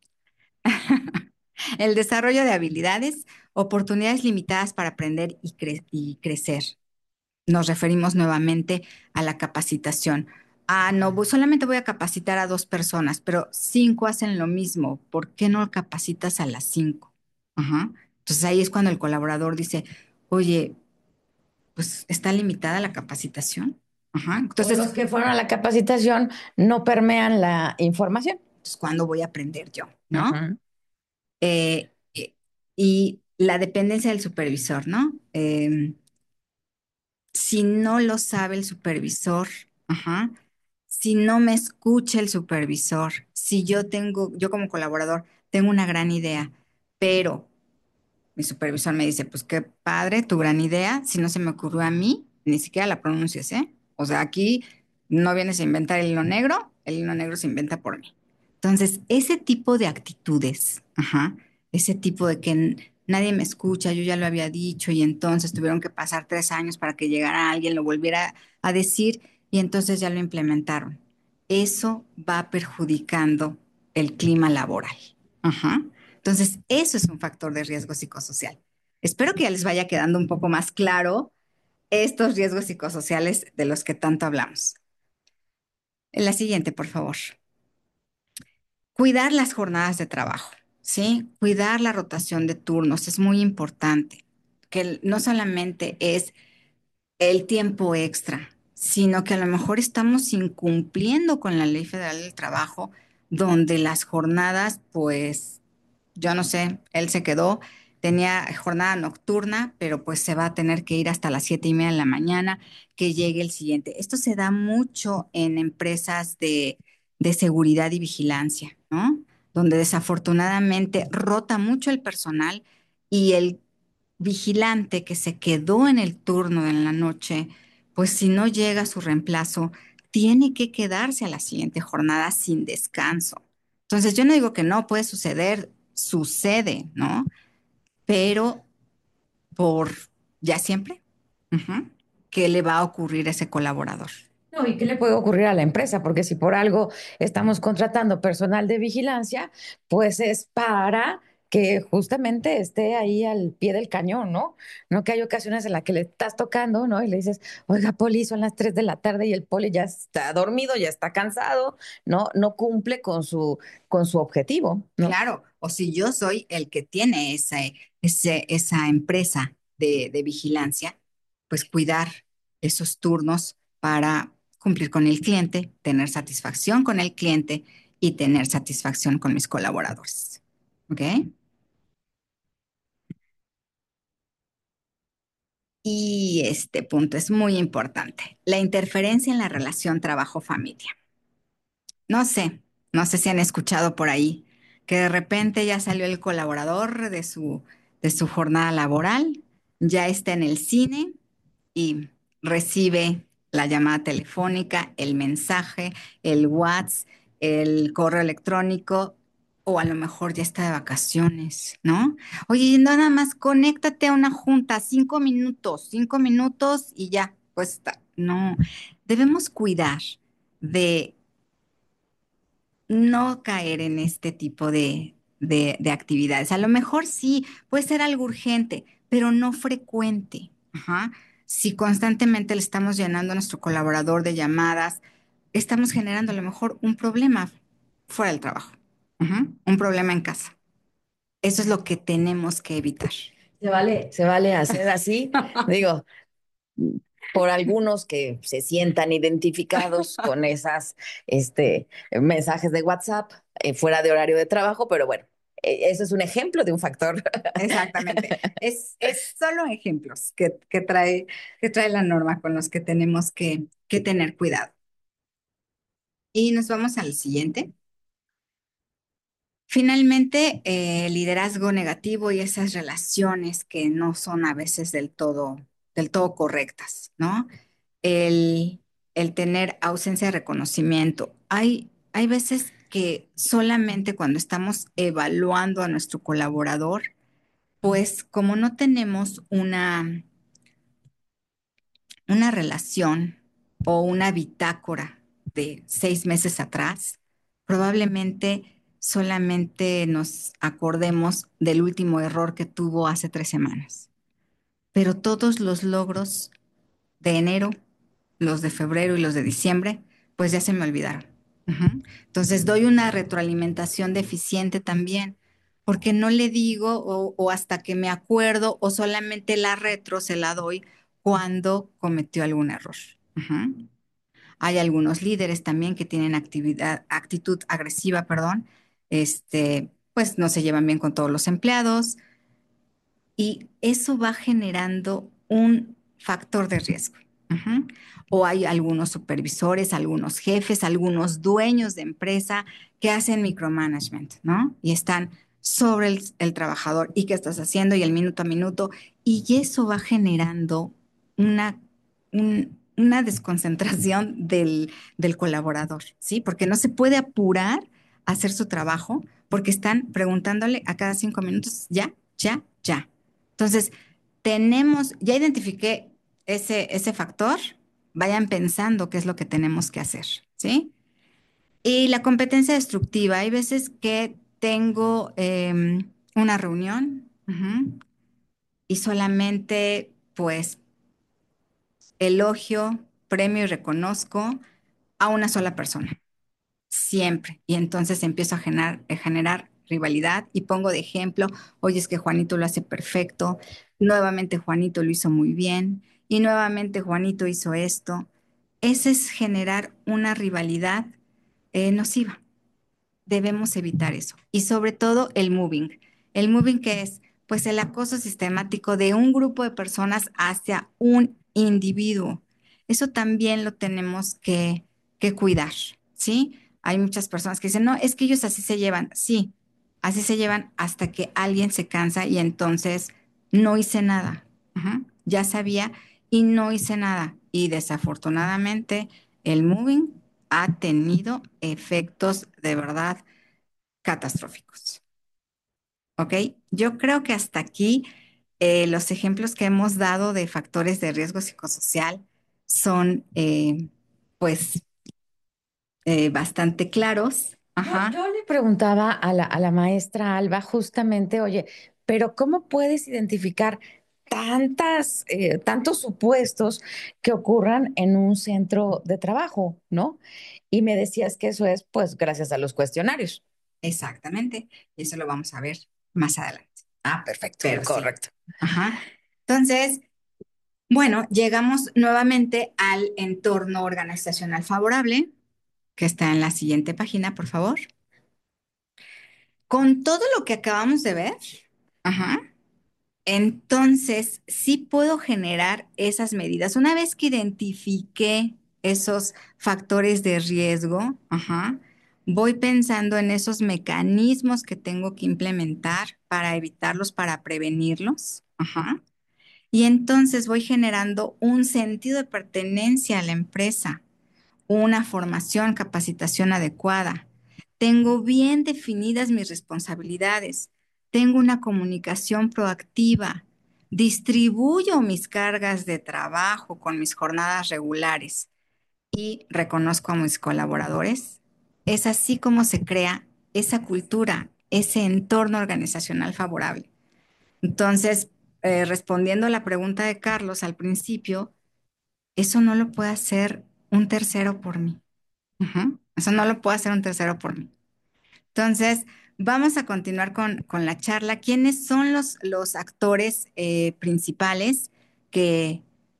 El desarrollo de habilidades, oportunidades limitadas para aprender y, cre- y crecer. Nos referimos nuevamente a la capacitación. Ah, no, voy- solamente voy a capacitar a dos personas, pero cinco hacen lo mismo. ¿Por qué no capacitas a las cinco? Ajá. Entonces ahí es cuando el colaborador dice, oye, pues está limitada la capacitación. Ajá. O Entonces, los que fueron a la capacitación no permean la información. pues, ¿cuándo voy a aprender yo? ¿No? Ujú. Eh, eh, y la dependencia del supervisor, ¿no? Em, si no lo sabe el supervisor, ajá, si no me escucha el supervisor, si yo tengo, yo como colaborador, tengo una gran idea, pero mi supervisor me dice, pues qué padre tu gran idea, si no se me ocurrió a mí, ni siquiera la pronuncias, ¿eh? O sea, aquí no vienes a inventar el hilo negro, el hilo negro se inventa por mí. Entonces, ese tipo de actitudes, ajá, ese tipo de que n- nadie me escucha, yo ya lo había dicho y entonces tuvieron que pasar tres años para que llegara alguien, lo volviera a decir y entonces ya lo implementaron. Eso va perjudicando el clima laboral. Ajá. Entonces, eso es un factor de riesgo psicosocial. Espero que ya les vaya quedando un poco más claro estos riesgos psicosociales de los que tanto hablamos. En la siguiente, por favor. Cuidar las jornadas de trabajo, ¿sí? Cuidar la rotación de turnos es muy importante, que no solamente es el tiempo extra, sino que a lo mejor estamos incumpliendo con la Ley Federal del Trabajo, donde las jornadas, pues, yo no sé, él se quedó, tenía jornada nocturna, pero pues se va a tener que ir hasta las siete y media de la mañana, que llegue el siguiente. Esto se da mucho en empresas de, de seguridad y vigilancia, ¿no? donde desafortunadamente rota mucho el personal y el vigilante que se quedó en el turno en la noche, pues si no llega su reemplazo, tiene que quedarse a la siguiente jornada sin descanso. Entonces, yo no digo que no puede suceder, sucede, ¿no? Pero por ya siempre, ujú, ¿qué le va a ocurrir a ese colaborador? No, ¿y qué le puede ocurrir a la empresa? Porque si por algo estamos contratando personal de vigilancia, pues es para que justamente esté ahí al pie del cañón, ¿no? No que hay ocasiones en las que le estás tocando, ¿no? Y le dices, oiga, Poli, son las tres de la tarde y el Poli ya está dormido, ya está cansado, ¿no? No cumple con su, con su objetivo, ¿no? Claro, o si yo soy el que tiene esa, ese- esa empresa de, de vigilancia, pues cuidar esos turnos para cumplir con el cliente, tener satisfacción con el cliente y tener satisfacción con mis colaboradores. ¿Ok? Y este punto es muy importante, la interferencia en la relación trabajo-familia. No sé, no sé si han escuchado por ahí que de repente ya salió el colaborador de su, de su jornada laboral, ya está en el cine y recibe la llamada telefónica, el mensaje, el WhatsApp, el correo electrónico, o a lo mejor ya está de vacaciones, ¿no? Oye, nada más conéctate a una junta, cinco minutos, cinco minutos y ya, pues está. No, debemos cuidar de no caer en este tipo de, de, de actividades. A lo mejor sí, puede ser algo urgente, pero no frecuente. Ajá. Si constantemente le estamos llenando a nuestro colaborador de llamadas, estamos generando a lo mejor un problema fuera del trabajo, ajá, un problema en casa. Eso es lo que tenemos que evitar. Se vale, se vale hacer así. Digo, por algunos que se sientan identificados con esas este, mensajes de WhatsApp eh, fuera de horario de trabajo, pero bueno, eh, eso es un ejemplo de un factor. Exactamente. Es, es solo ejemplos que, que trae, que trae la norma con los que tenemos que, que tener cuidado. Y nos vamos al siguiente. Finalmente, eh, el liderazgo negativo y esas relaciones que no son a veces del todo, del todo correctas, ¿no? El, el tener ausencia de reconocimiento. Hay, hay veces que solamente cuando estamos evaluando a nuestro colaborador, pues como no tenemos una una relación o una bitácora de seis meses atrás, probablemente solamente nos acordemos del último error que tuvo hace tres semanas. Pero todos los logros de enero, los de febrero y los de diciembre, pues ya se me olvidaron. Ujú. Entonces doy una retroalimentación deficiente también, porque no le digo o, o hasta que me acuerdo o solamente la retro se la doy cuando cometió algún error. Ujú. Hay algunos líderes también que tienen actividad, actitud agresiva, perdón, este, pues no se llevan bien con todos los empleados, y eso va generando un factor de riesgo. Ujú. O hay algunos supervisores, algunos jefes, algunos dueños de empresa que hacen micromanagement, ¿no? Y están sobre el, el trabajador y qué estás haciendo y el minuto a minuto. Y eso va generando una, un- una desconcentración del, del colaborador, ¿sí? Porque no se puede apurar a hacer su trabajo porque están preguntándole a cada cinco minutos, ya, ya, ya. Entonces, tenemos, ya identifiqué ese, ese factor, vayan pensando qué es lo que tenemos que hacer, ¿sí? Y la competencia destructiva, hay veces que tengo em, una reunión, ujú, y solamente pues elogio, premio y reconozco a una sola persona siempre. Y entonces empiezo a generar, a generar rivalidad y pongo de ejemplo, oye, es que Juanito lo hace perfecto, nuevamente Juanito lo hizo muy bien y nuevamente Juanito hizo esto. Ese es generar una rivalidad eh, nociva. Debemos evitar eso. Y sobre todo el moving. El moving que es, pues el acoso sistemático de un grupo de personas hacia un individuo. Eso también lo tenemos que, que cuidar, ¿sí? hay muchas personas que dicen, no, es que ellos así se llevan. Sí, así se llevan hasta que alguien se cansa y entonces no hice nada. Ajá. Ya sabía y no hice nada. Y desafortunadamente el moving ha tenido efectos de verdad catastróficos. ¿Ok? Yo creo que hasta aquí eh, los ejemplos que hemos dado de factores de riesgo psicosocial son, eh, pues, eh, bastante claros. Yo, Ajá. yo le preguntaba a la, a la maestra Alba justamente, oye, pero ¿cómo puedes identificar tantas, eh, tantos supuestos que ocurran en un centro de trabajo, ¿no? Y me decías que eso es, pues, gracias a los cuestionarios. Exactamente. Y eso lo vamos a ver más adelante. Ah, perfecto, Pero sí. correcto. Ajá. Entonces, bueno, llegamos nuevamente al entorno organizacional favorable, que está en la siguiente página, por favor. Con todo lo que acabamos de ver, ajá, entonces sí puedo generar esas medidas. Una vez que identifique esos factores de riesgo, ajá, voy pensando en esos mecanismos que tengo que implementar para evitarlos, para prevenirlos, ajá. Y entonces voy generando un sentido de pertenencia a la empresa, una formación, capacitación adecuada. Tengo bien definidas mis responsabilidades. Tengo una comunicación proactiva. Distribuyo mis cargas de trabajo con mis jornadas regulares y reconozco a mis colaboradores. Es así como se crea esa cultura, ese entorno organizacional favorable. Entonces, eh, respondiendo a la pregunta de Carlos al principio, eso no lo puede hacer un tercero por mí. Ujú. Eso no lo puede hacer un tercero por mí. Entonces, vamos a continuar con, con la charla. ¿Quiénes son los, los actores eh, principales que,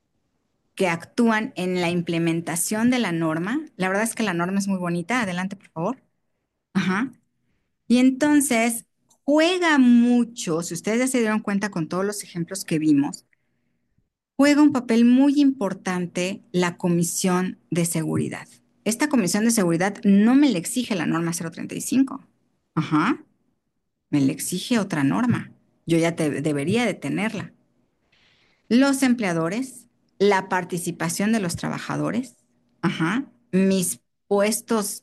que actúan en la implementación de la norma? La verdad es que la norma es muy bonita. Adelante, por favor. Ajá. Y entonces, juega mucho, si ustedes ya se dieron cuenta con todos los ejemplos que vimos, juega un papel muy importante la Comisión de Seguridad. Esta Comisión de Seguridad no me le exige la norma cero treinta y cinco. Ajá, me le exige otra norma. Yo ya te- debería de tenerla. Los empleadores, la participación de los trabajadores, ajá, mis puestos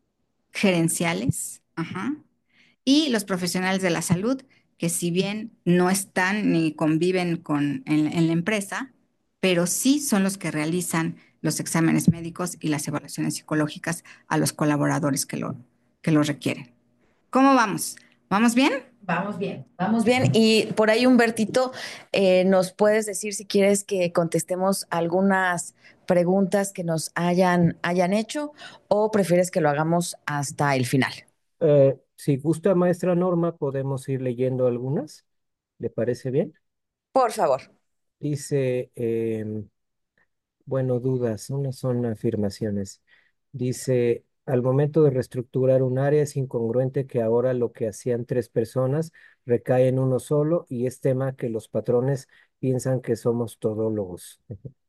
gerenciales, ajá, y los profesionales de la salud, que si bien no están ni conviven con, en, en la empresa, pero sí son los que realizan los exámenes médicos y las evaluaciones psicológicas a los colaboradores que lo, que lo requieren. ¿Cómo vamos? ¿Vamos bien? Vamos bien, vamos bien. Y por ahí, Humbertito, eh, nos puedes decir si quieres que contestemos algunas preguntas que nos hayan, hayan hecho o prefieres que lo hagamos hasta el final. Eh, si gusta, maestra Norma, podemos ir leyendo algunas. ¿Le parece bien? Por favor. Dice, em, bueno, dudas, unas son afirmaciones. Dice, al momento de reestructurar un área es incongruente que ahora lo que hacían tres personas recae en uno solo y es tema que los patrones piensan que somos todólogos.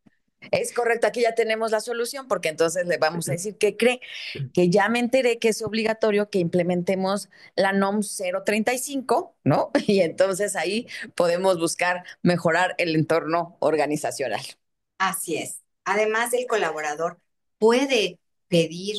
Es correcto, aquí ya tenemos la solución porque entonces le vamos a decir que cree que ya me enteré que es obligatorio que implementemos la NOM cero treinta y cinco, ¿no? Y entonces ahí podemos buscar mejorar el entorno organizacional. Así es. Además, el colaborador puede pedir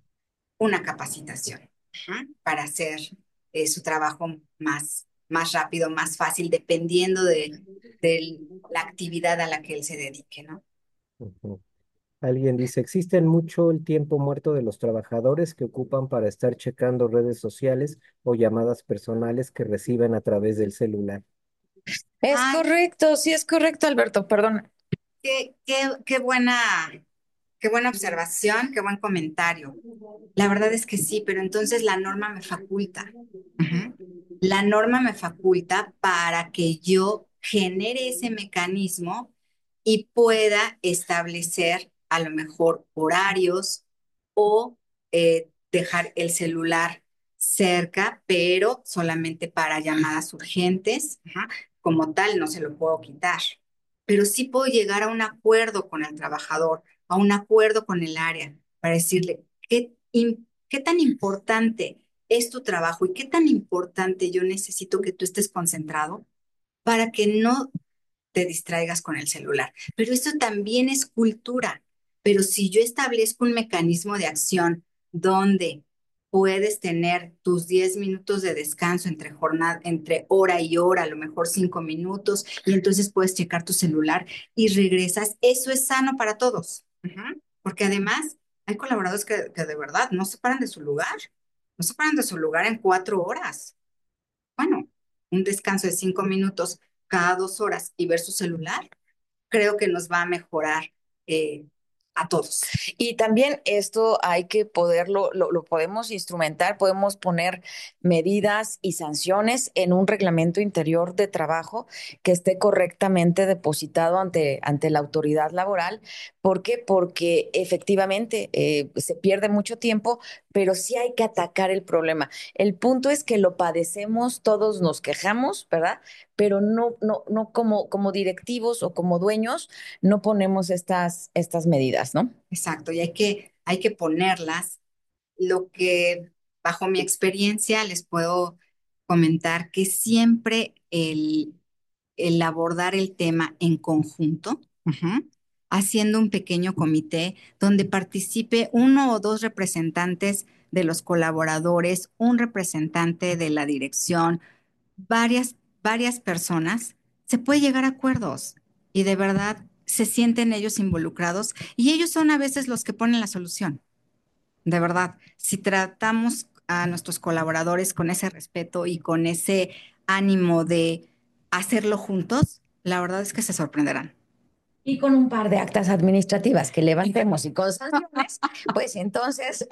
una capacitación, ajá, para hacer eh, su trabajo más, más rápido, más fácil, dependiendo de, de la actividad a la que él se dedique, ¿no? Ujú. Alguien dice, existen mucho el tiempo muerto de los trabajadores que ocupan para estar checando redes sociales o llamadas personales que reciben a través del celular. Es Ay, correcto, sí es correcto, Alberto, perdón. qué, qué, qué buena, qué buena observación, qué buen comentario. La verdad es que sí, pero entonces la norma me faculta. Ujú. La norma me faculta para que yo genere ese mecanismo y pueda establecer a lo mejor horarios o eh, dejar el celular cerca, pero solamente para llamadas urgentes. Ajá. Como tal, no se lo puedo quitar, pero sí puedo llegar a un acuerdo con el trabajador, a un acuerdo con el área, para decirle qué, im- qué tan importante es tu trabajo y qué tan importante yo necesito que tú estés concentrado para que no te distraigas con el celular. Pero eso también es cultura. Pero si yo establezco un mecanismo de acción donde puedes tener tus diez minutos de descanso entre jornada, entre hora y hora, a lo mejor cinco minutos, y entonces puedes checar tu celular y regresas, eso es sano para todos. Ujú. Porque además hay colaboradores que, que de verdad no se paran de su lugar, no se paran de su lugar en cuatro horas. Bueno, un descanso de cinco minutos cada dos horas y ver su celular, creo que nos va a mejorar eh, a todos. Y también esto hay que poderlo, lo, lo podemos instrumentar, podemos poner medidas y sanciones en un reglamento interior de trabajo que esté correctamente depositado ante, ante la autoridad laboral. ¿Por qué? Porque efectivamente eh, se pierde mucho tiempo, pero sí hay que atacar el problema. El punto es que lo padecemos, todos nos quejamos, ¿verdad? Pero no, no, no como, como directivos o como dueños no ponemos estas, estas medidas, ¿no? Exacto, y hay que, hay que ponerlas. Lo que bajo mi experiencia les puedo comentar que siempre el, el abordar el tema en conjunto, ujú, haciendo un pequeño comité donde participe uno o dos representantes de los colaboradores, un representante de la dirección, varias, varias personas, se puede llegar a acuerdos y de verdad se sienten ellos involucrados y ellos son a veces los que ponen la solución. De verdad, si tratamos a nuestros colaboradores con ese respeto y con ese ánimo de hacerlo juntos, la verdad es que se sorprenderán. Y con un par de actas administrativas que levantemos y con sanciones, pues entonces,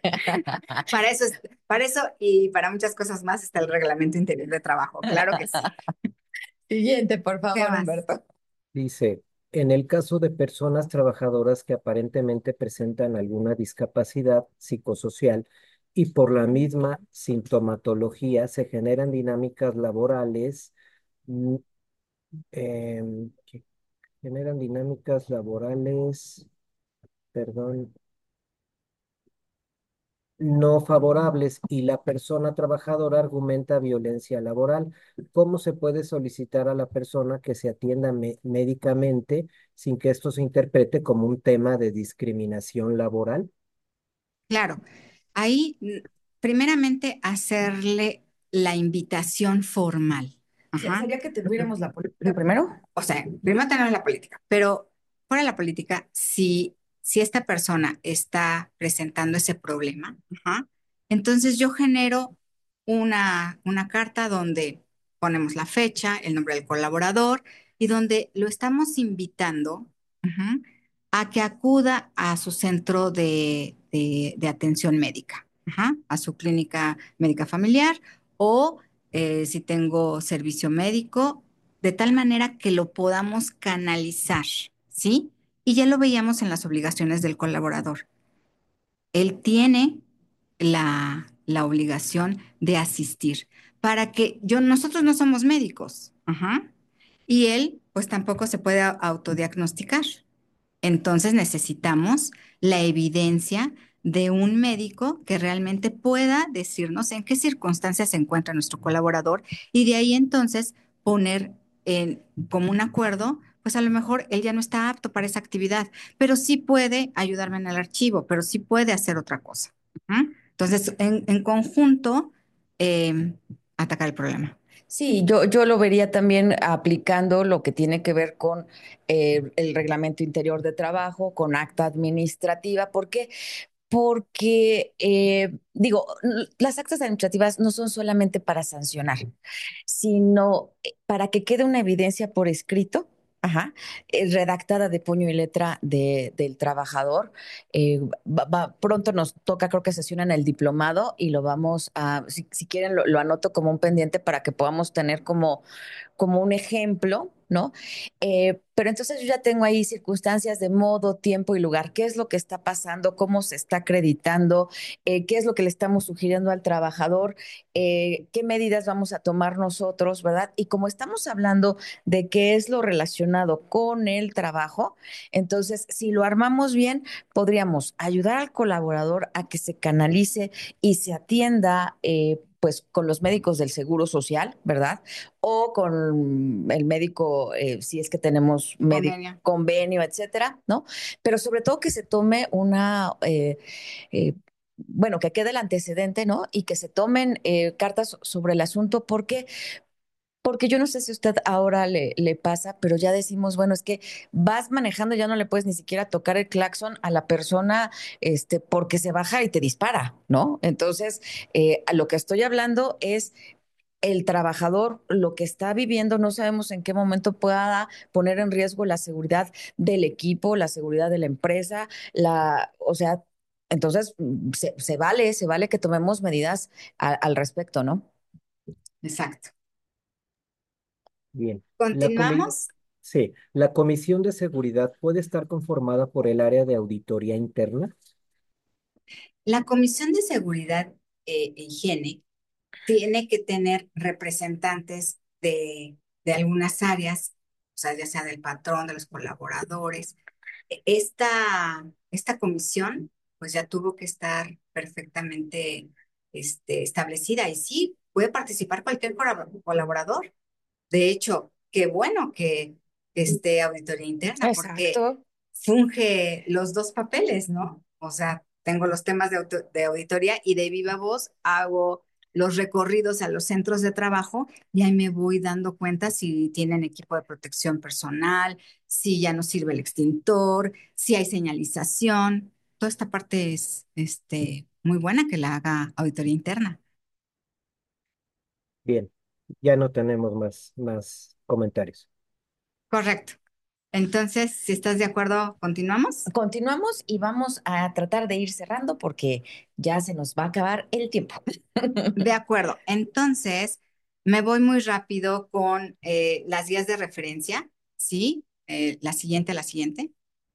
Para eso, es- para eso y para muchas cosas más está el Reglamento Interior de Trabajo. Claro que sí. siguiente, por ¿Qué favor, más? Humberto. Dice, en el caso de personas trabajadoras que aparentemente presentan alguna discapacidad psicosocial y por la misma sintomatología se generan dinámicas laborales, mm, em, que generan dinámicas laborales, perdón, no favorables y la persona trabajadora argumenta violencia laboral. ¿Cómo se puede solicitar a la persona que se atienda mé- médicamente sin que esto se interprete como un tema de discriminación laboral? Claro, ahí mm, primeramente hacerle la invitación formal. Se- Ajá. ¿Sería que tuviéramos la política primero? O sea, primero tenemos la política, pero fuera de la política, si, si esta persona está presentando ese problema, ajá, entonces yo genero una, una carta donde ponemos la fecha, el nombre del colaborador y donde lo estamos invitando, ajá, a que acuda a su centro de, de- de atención médica, ajá, a su clínica médica familiar o eh, si tengo servicio médico de tal manera que lo podamos canalizar, ¿sí? Y ya lo veíamos en las obligaciones del colaborador. Él tiene la, la obligación de asistir para que yo, nosotros no somos médicos, ajá, y él pues tampoco se puede autodiagnosticar. Entonces necesitamos la evidencia de un médico que realmente pueda decirnos en qué circunstancias se encuentra nuestro colaborador y de ahí entonces poner en como un acuerdo, pues a lo mejor él ya no está apto para esa actividad, pero sí puede ayudarme en el archivo, pero sí puede hacer otra cosa. ¿Mm? Entonces, en, en conjunto, eh, atacar el problema. Sí, yo, yo lo vería también aplicando lo que tiene que ver con eh, el reglamento interior de trabajo, con acta administrativa. ¿Por qué? Porque, eh, digo, l- las actas administrativas no son solamente para sancionar, sino eh, para que quede una evidencia por escrito, ajá, eh, redactada de puño y letra de, del trabajador. Eh, va- va- pronto nos toca, creo que sesionan el diplomado y lo vamos a, si, si quieren, lo, lo anoto como un pendiente para que podamos tener como, como un ejemplo ¿no? Eh, pero entonces yo ya tengo ahí circunstancias de modo, tiempo y lugar. ¿Qué es lo que está pasando? ¿Cómo se está acreditando? Eh, ¿qué es lo que le estamos sugiriendo al trabajador? Eh, ¿qué medidas vamos a tomar nosotros, verdad? Y como estamos hablando de qué es lo relacionado con el trabajo, entonces si lo armamos bien, podríamos ayudar al colaborador a que se canalice y se atienda, eh, pues con los médicos del Seguro Social, ¿verdad? O con el médico, eh, si es que tenemos médico Convenio. convenio, etcétera, ¿no? Pero sobre todo que se tome una, eh, eh, bueno, que quede el antecedente, ¿no? Y que se tomen eh, cartas sobre el asunto, porque porque yo no sé si a usted ahora le, le pasa, pero ya decimos, bueno, es que vas manejando, ya no le puedes ni siquiera tocar el claxon a la persona, este, porque se baja y te dispara, ¿no? Entonces, eh, a lo que estoy hablando es el trabajador, lo que está viviendo, no sabemos en qué momento pueda poner en riesgo la seguridad del equipo, la seguridad de la empresa, la, o sea, entonces mm, se, se vale, se vale que tomemos medidas a- al respecto, ¿no? Exacto. Bien. La comi- Continuamos. sí, la Comisión de Seguridad puede estar conformada por el área de auditoría interna. La Comisión de Seguridad eh, e Higiene tiene que tener representantes de, de algunas áreas, o sea, ya sea del patrón, de los colaboradores. E- Esta, esta comisión, pues ya tuvo que estar perfectamente este, establecida y sí, puede participar cualquier colab- colaborador. De hecho, qué bueno que esté auditoría interna, porque Exacto. funge los dos papeles, ¿no? O sea, tengo los temas de, auto- de auditoría y de viva voz hago los recorridos a los centros de trabajo y ahí me voy dando cuenta si tienen equipo de protección personal, si ya no sirve el extintor, si hay señalización. Toda esta parte es este, muy buena que la haga auditoría interna. Bien, ya no tenemos más, más comentarios. Correcto. Entonces, si estás de acuerdo, continuamos. Continuamos y vamos a tratar de ir cerrando porque ya se nos va a acabar el tiempo. De acuerdo. Entonces, me voy muy rápido con eh, las guías de referencia, ¿sí? Eh, la siguiente, la siguiente.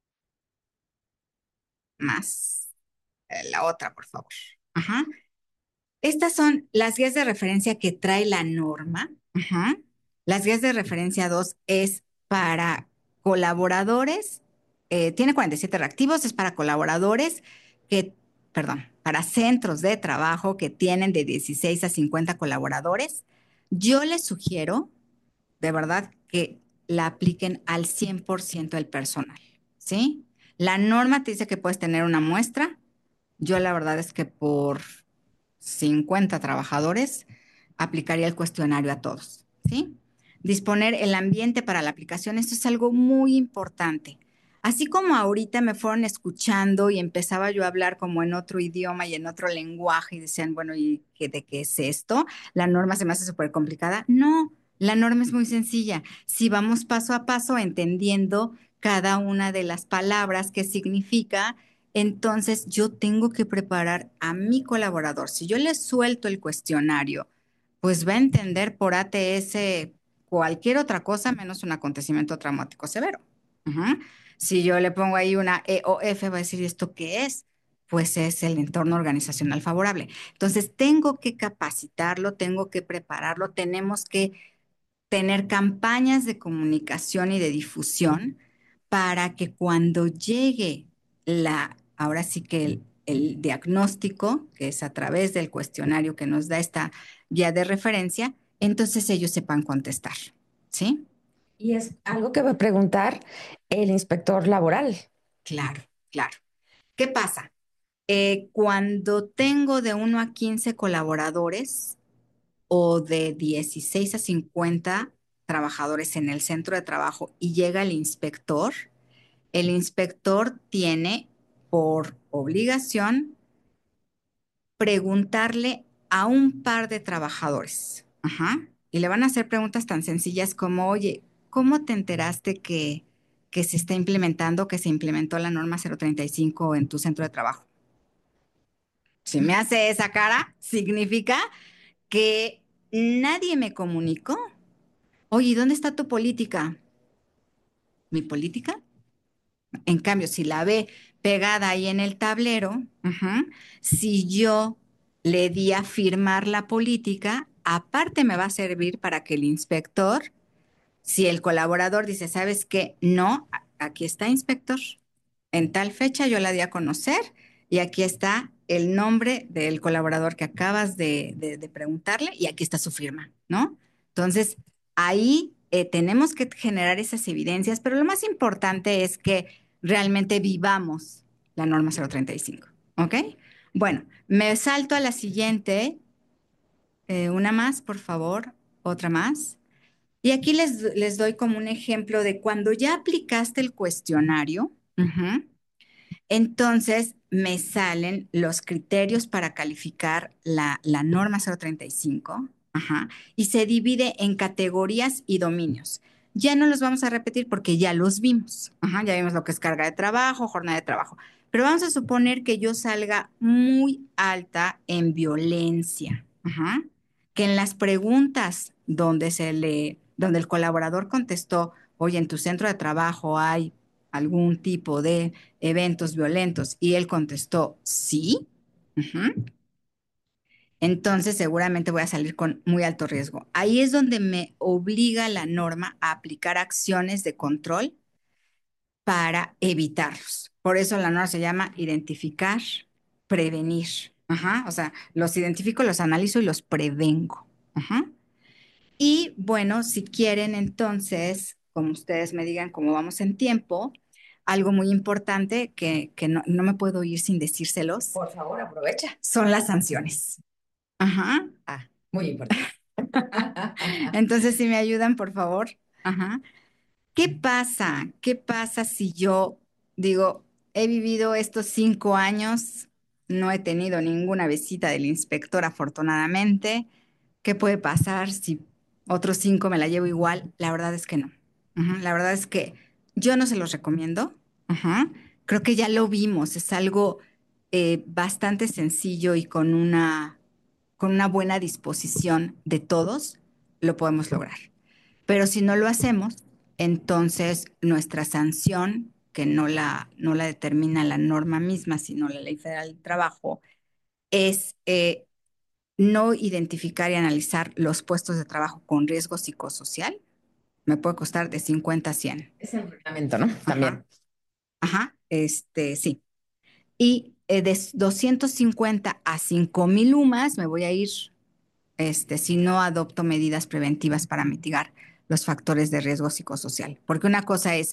Más. Eh, la otra, por favor. Ajá. Estas son las guías de referencia que trae la norma. Ajá. Las guías de referencia dos es para colaboradores, eh, tiene cuarenta y siete reactivos, es para colaboradores que, perdón, para centros de trabajo que tienen de dieciséis a cincuenta colaboradores. Yo les sugiero, de verdad, que la apliquen al cien por ciento del personal, ¿sí? La norma te dice que puedes tener una muestra. Yo la verdad es que por cincuenta trabajadores, aplicaría el cuestionario a todos, ¿sí? Disponer el ambiente para la aplicación, esto es algo muy importante. Así como ahorita me fueron escuchando y empezaba yo a hablar como en otro idioma y en otro lenguaje y decían, bueno, ¿y qué, de qué es esto? La norma se me hace súper complicada. No, la norma es muy sencilla. Si vamos paso a paso entendiendo cada una de las palabras, qué significa, entonces yo tengo que preparar a mi colaborador. Si yo le suelto el cuestionario, pues va a entender por A T S cualquier otra cosa menos un acontecimiento traumático severo. Ujú. Si yo le pongo ahí una E O F, va a decir, ¿y esto qué es? Pues es el entorno organizacional favorable. Entonces, tengo que capacitarlo, tengo que prepararlo, tenemos que tener campañas de comunicación y de difusión para que cuando llegue la, ahora sí que el, el diagnóstico, que es a través del cuestionario que nos da esta guía de referencia, entonces ellos sepan contestar, ¿sí? Y es algo que va a preguntar el inspector laboral. Claro, claro. ¿Qué pasa? Eh, cuando tengo de uno a quince colaboradores o de dieciséis a cincuenta trabajadores en el centro de trabajo y llega el inspector, el inspector tiene por obligación preguntarle a un par de trabajadores. Ajá. Y le van a hacer preguntas tan sencillas como, oye, ¿cómo te enteraste que, que se está implementando, que se implementó la norma cero treinta y cinco en tu centro de trabajo? Si me hace esa cara, significa que nadie me comunicó. Oye, ¿y dónde está tu política? mi política. En cambio, si la ve pegada ahí en el tablero, ujú, si yo le di a firmar la política, aparte me va a servir para que el inspector, si el colaborador dice, ¿sabes qué? No, a- aquí está, inspector. En tal fecha yo la di a conocer y aquí está el nombre del colaborador que acabas de, de- de preguntarle y aquí está su firma, ¿no? Entonces, ahí eh, tenemos que generar esas evidencias, pero lo más importante es que realmente vivamos la norma cero treinta y cinco, ¿ok? Bueno, me salto a la siguiente. Eh, una más, por favor, otra más. Y aquí les, les doy como un ejemplo de cuando ya aplicaste el cuestionario, ujú, entonces me salen los criterios para calificar la, la norma cero treinta y cinco, ajá, y se divide en categorías y dominios. Ya no los vamos a repetir porque ya los vimos. Ajá, ya vimos lo que es carga de trabajo, jornada de trabajo. Pero vamos a suponer que yo salga muy alta en violencia. Ajá, que en las preguntas donde se le, donde el colaborador contestó, oye, en tu centro de trabajo hay algún tipo de eventos violentos y él contestó sí, ujú, entonces seguramente voy a salir con muy alto riesgo. Ahí es donde me obliga la norma a aplicar acciones de control para evitarlos. Por eso la norma se llama identificar, prevenir. Ajá, o sea, los identifico, los analizo y los prevengo. Ajá. Y bueno, si quieren entonces, como ustedes me digan cómo vamos en tiempo, algo muy importante que, que no, no me puedo ir sin decírselos Por favor, aprovecha. son las sanciones. Ajá. Ah, muy importante. Entonces, si me ayudan, por favor. Ajá. ¿Qué pasa? ¿Qué pasa si yo digo, he vivido estos cinco años, no he tenido ninguna visita del inspector, afortunadamente? ¿Qué puede pasar si otros cinco me la llevo igual? La verdad es que no. Ujú, la verdad es que yo no se los recomiendo. Ajá. Creo que ya lo vimos. Es algo eh, bastante sencillo y con una, con una buena disposición de todos, lo podemos lograr. Pero si no lo hacemos, entonces nuestra sanción, que no la, no la determina la norma misma, sino la Ley Federal del Trabajo, es eh, no identificar y analizar los puestos de trabajo con riesgo psicosocial. Me puede costar de cincuenta a cien. Es el reglamento, ¿no? También. Ajá, ajá, este, sí. Y eh, de doscientos cincuenta a cinco mil UMAS me voy a ir, este, si no adopto medidas preventivas para mitigar los factores de riesgo psicosocial. Porque una cosa es,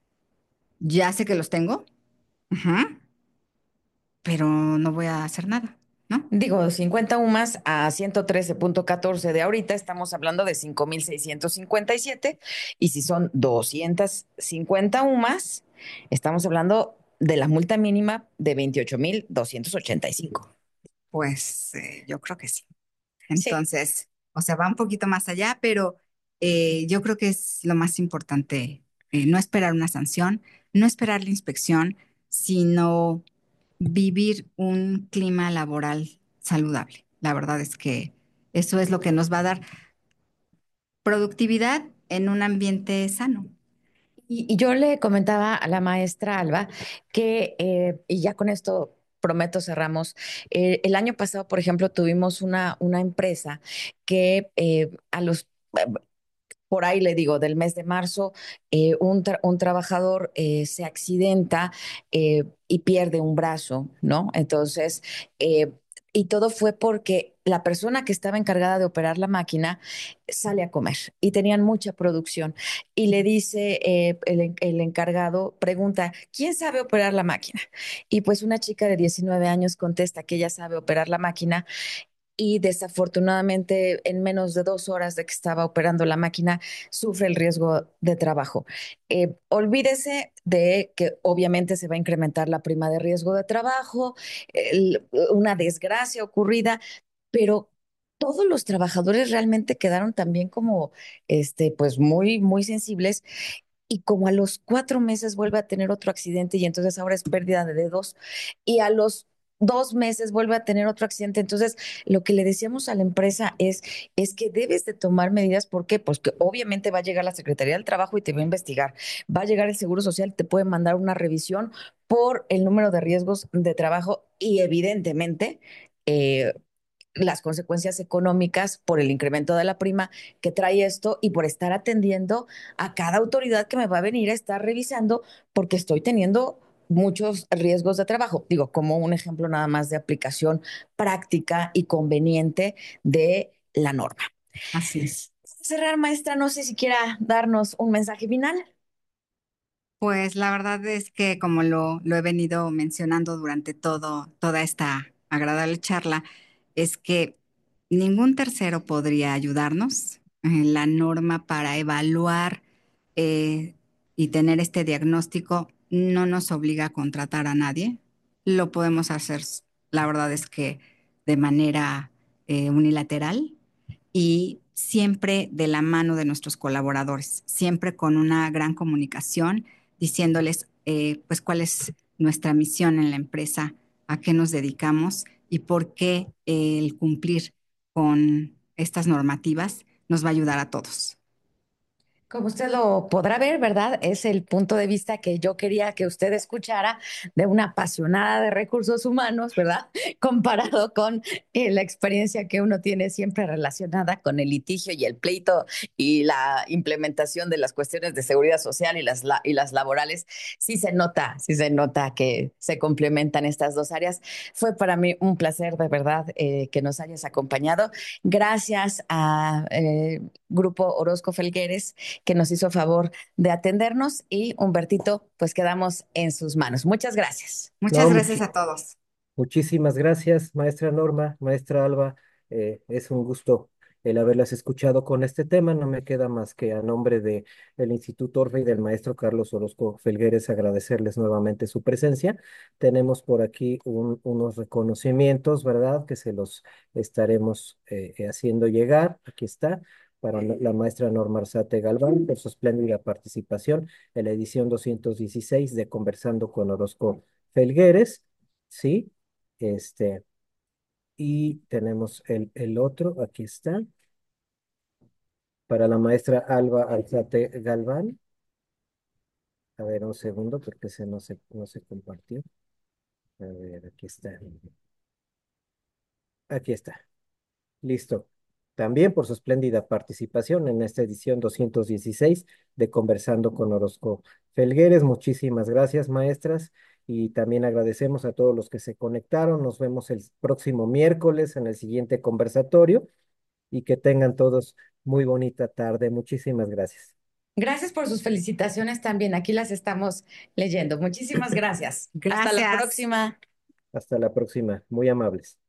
ya sé que los tengo, ajá, pero no voy a hacer nada, ¿no? Digo, cincuenta UMAS a ciento trece punto catorce de ahorita, estamos hablando de cinco mil seiscientos cincuenta y siete. Y si son doscientos cincuenta UMAS, estamos hablando de la multa mínima de veintiocho mil doscientos ochenta y cinco. Pues eh, yo creo que sí. Sí. Entonces, o sea, va un poquito más allá, pero eh, yo creo que es lo más importante, eh, no esperar una sanción, no esperar la inspección, sino vivir un clima laboral saludable. La verdad es que eso es lo que nos va a dar productividad en un ambiente sano. Y, y yo le comentaba a la maestra Alba que, eh, y ya con esto prometo cerramos, eh, el año pasado, por ejemplo, tuvimos una, una empresa que eh, a los por ahí le digo, del mes de marzo, eh, un, tra- un trabajador eh, se accidenta eh, y pierde un brazo, ¿no? Entonces, eh, y todo fue porque la persona que estaba encargada de operar la máquina sale a comer y tenían mucha producción. Y le dice eh, el, en- el encargado, pregunta, ¿quién sabe operar la máquina? Y pues una chica de diecinueve años contesta que ella sabe operar la máquina y desafortunadamente en menos de dos horas de que estaba operando la máquina sufre el riesgo de trabajo. Eh, olvídese de que obviamente se va a incrementar la prima de riesgo de trabajo, el- una desgracia ocurrida, pero todos los trabajadores realmente quedaron también como, este, pues muy, muy sensibles y como a los cuatro meses vuelve a tener otro accidente y entonces ahora es pérdida de dedos y a los dos meses vuelve a tener otro accidente. Entonces, lo que le decíamos a la empresa es, es que debes de tomar medidas. ¿Por qué? Pues que obviamente va a llegar la Secretaría del Trabajo y te va a investigar. Va a llegar el Seguro Social, te puede mandar una revisión por el número de riesgos de trabajo y evidentemente eh, las consecuencias económicas por el incremento de la prima que trae esto y por estar atendiendo a cada autoridad que me va a venir a estar revisando porque estoy teniendo muchos riesgos de trabajo. Digo, como un ejemplo nada más de aplicación práctica y conveniente de la norma. Así es. Para cerrar, maestra, no sé si quiera darnos un mensaje final. Pues la verdad es que como lo, lo he venido mencionando durante todo, toda esta agradable charla, es que ningún tercero podría ayudarnos. Eh, la norma para evaluar eh, y tener este diagnóstico no nos obliga a contratar a nadie. Lo podemos hacer, la verdad es que de manera eh, unilateral y siempre de la mano de nuestros colaboradores, siempre con una gran comunicación, diciéndoles eh, pues cuál es nuestra misión en la empresa, a qué nos dedicamos y por qué eh, el cumplir con estas normativas nos va a ayudar a todos. Como usted lo podrá ver, ¿verdad? Es el punto de vista que yo quería que usted escuchara de una apasionada de recursos humanos, ¿verdad? Comparado con eh, la experiencia que uno tiene siempre relacionada con el litigio y el pleito y la implementación de las cuestiones de seguridad social y las, la- y las laborales. Sí se nota, sí se nota que se complementan estas dos áreas. Fue para mí un placer, de verdad, eh, que nos hayas acompañado. Gracias a eh, Grupo Orozco Felgueres que nos hizo favor de atendernos y Humbertito, pues quedamos en sus manos. Muchas gracias. Muchas No, gracias muchi- a todos. muchísimas gracias, maestra Norma, maestra Alba. Eh, es un gusto el haberlas escuchado con este tema. No me queda más que a nombre de el Instituto Orfe y del maestro Carlos Orozco Felgueres agradecerles nuevamente su presencia. Tenemos por aquí un- unos reconocimientos, ¿verdad? Que se los estaremos eh, eh, haciendo llegar. Aquí está. Para la la maestra Norma Arzate Galván por su espléndida participación en la edición doscientos dieciséis de Conversando con Orozco Felgueres. Sí, este, y tenemos el, el otro, aquí está, para la maestra Alba Alzate Galván. A ver, un segundo, porque ese no se, no se compartió. A ver, aquí está. Aquí está. Listo. También por su espléndida participación en esta edición doscientos dieciséis de Conversando con Orozco Felgueres. Muchísimas gracias, maestras. Y también agradecemos a todos los que se conectaron. Nos vemos el próximo miércoles en el siguiente conversatorio y que tengan todos muy bonita tarde. Muchísimas gracias. Gracias por sus felicitaciones también. Aquí las estamos leyendo. Muchísimas gracias. Hasta la Gracias. próxima. Hasta la próxima. Muy amables.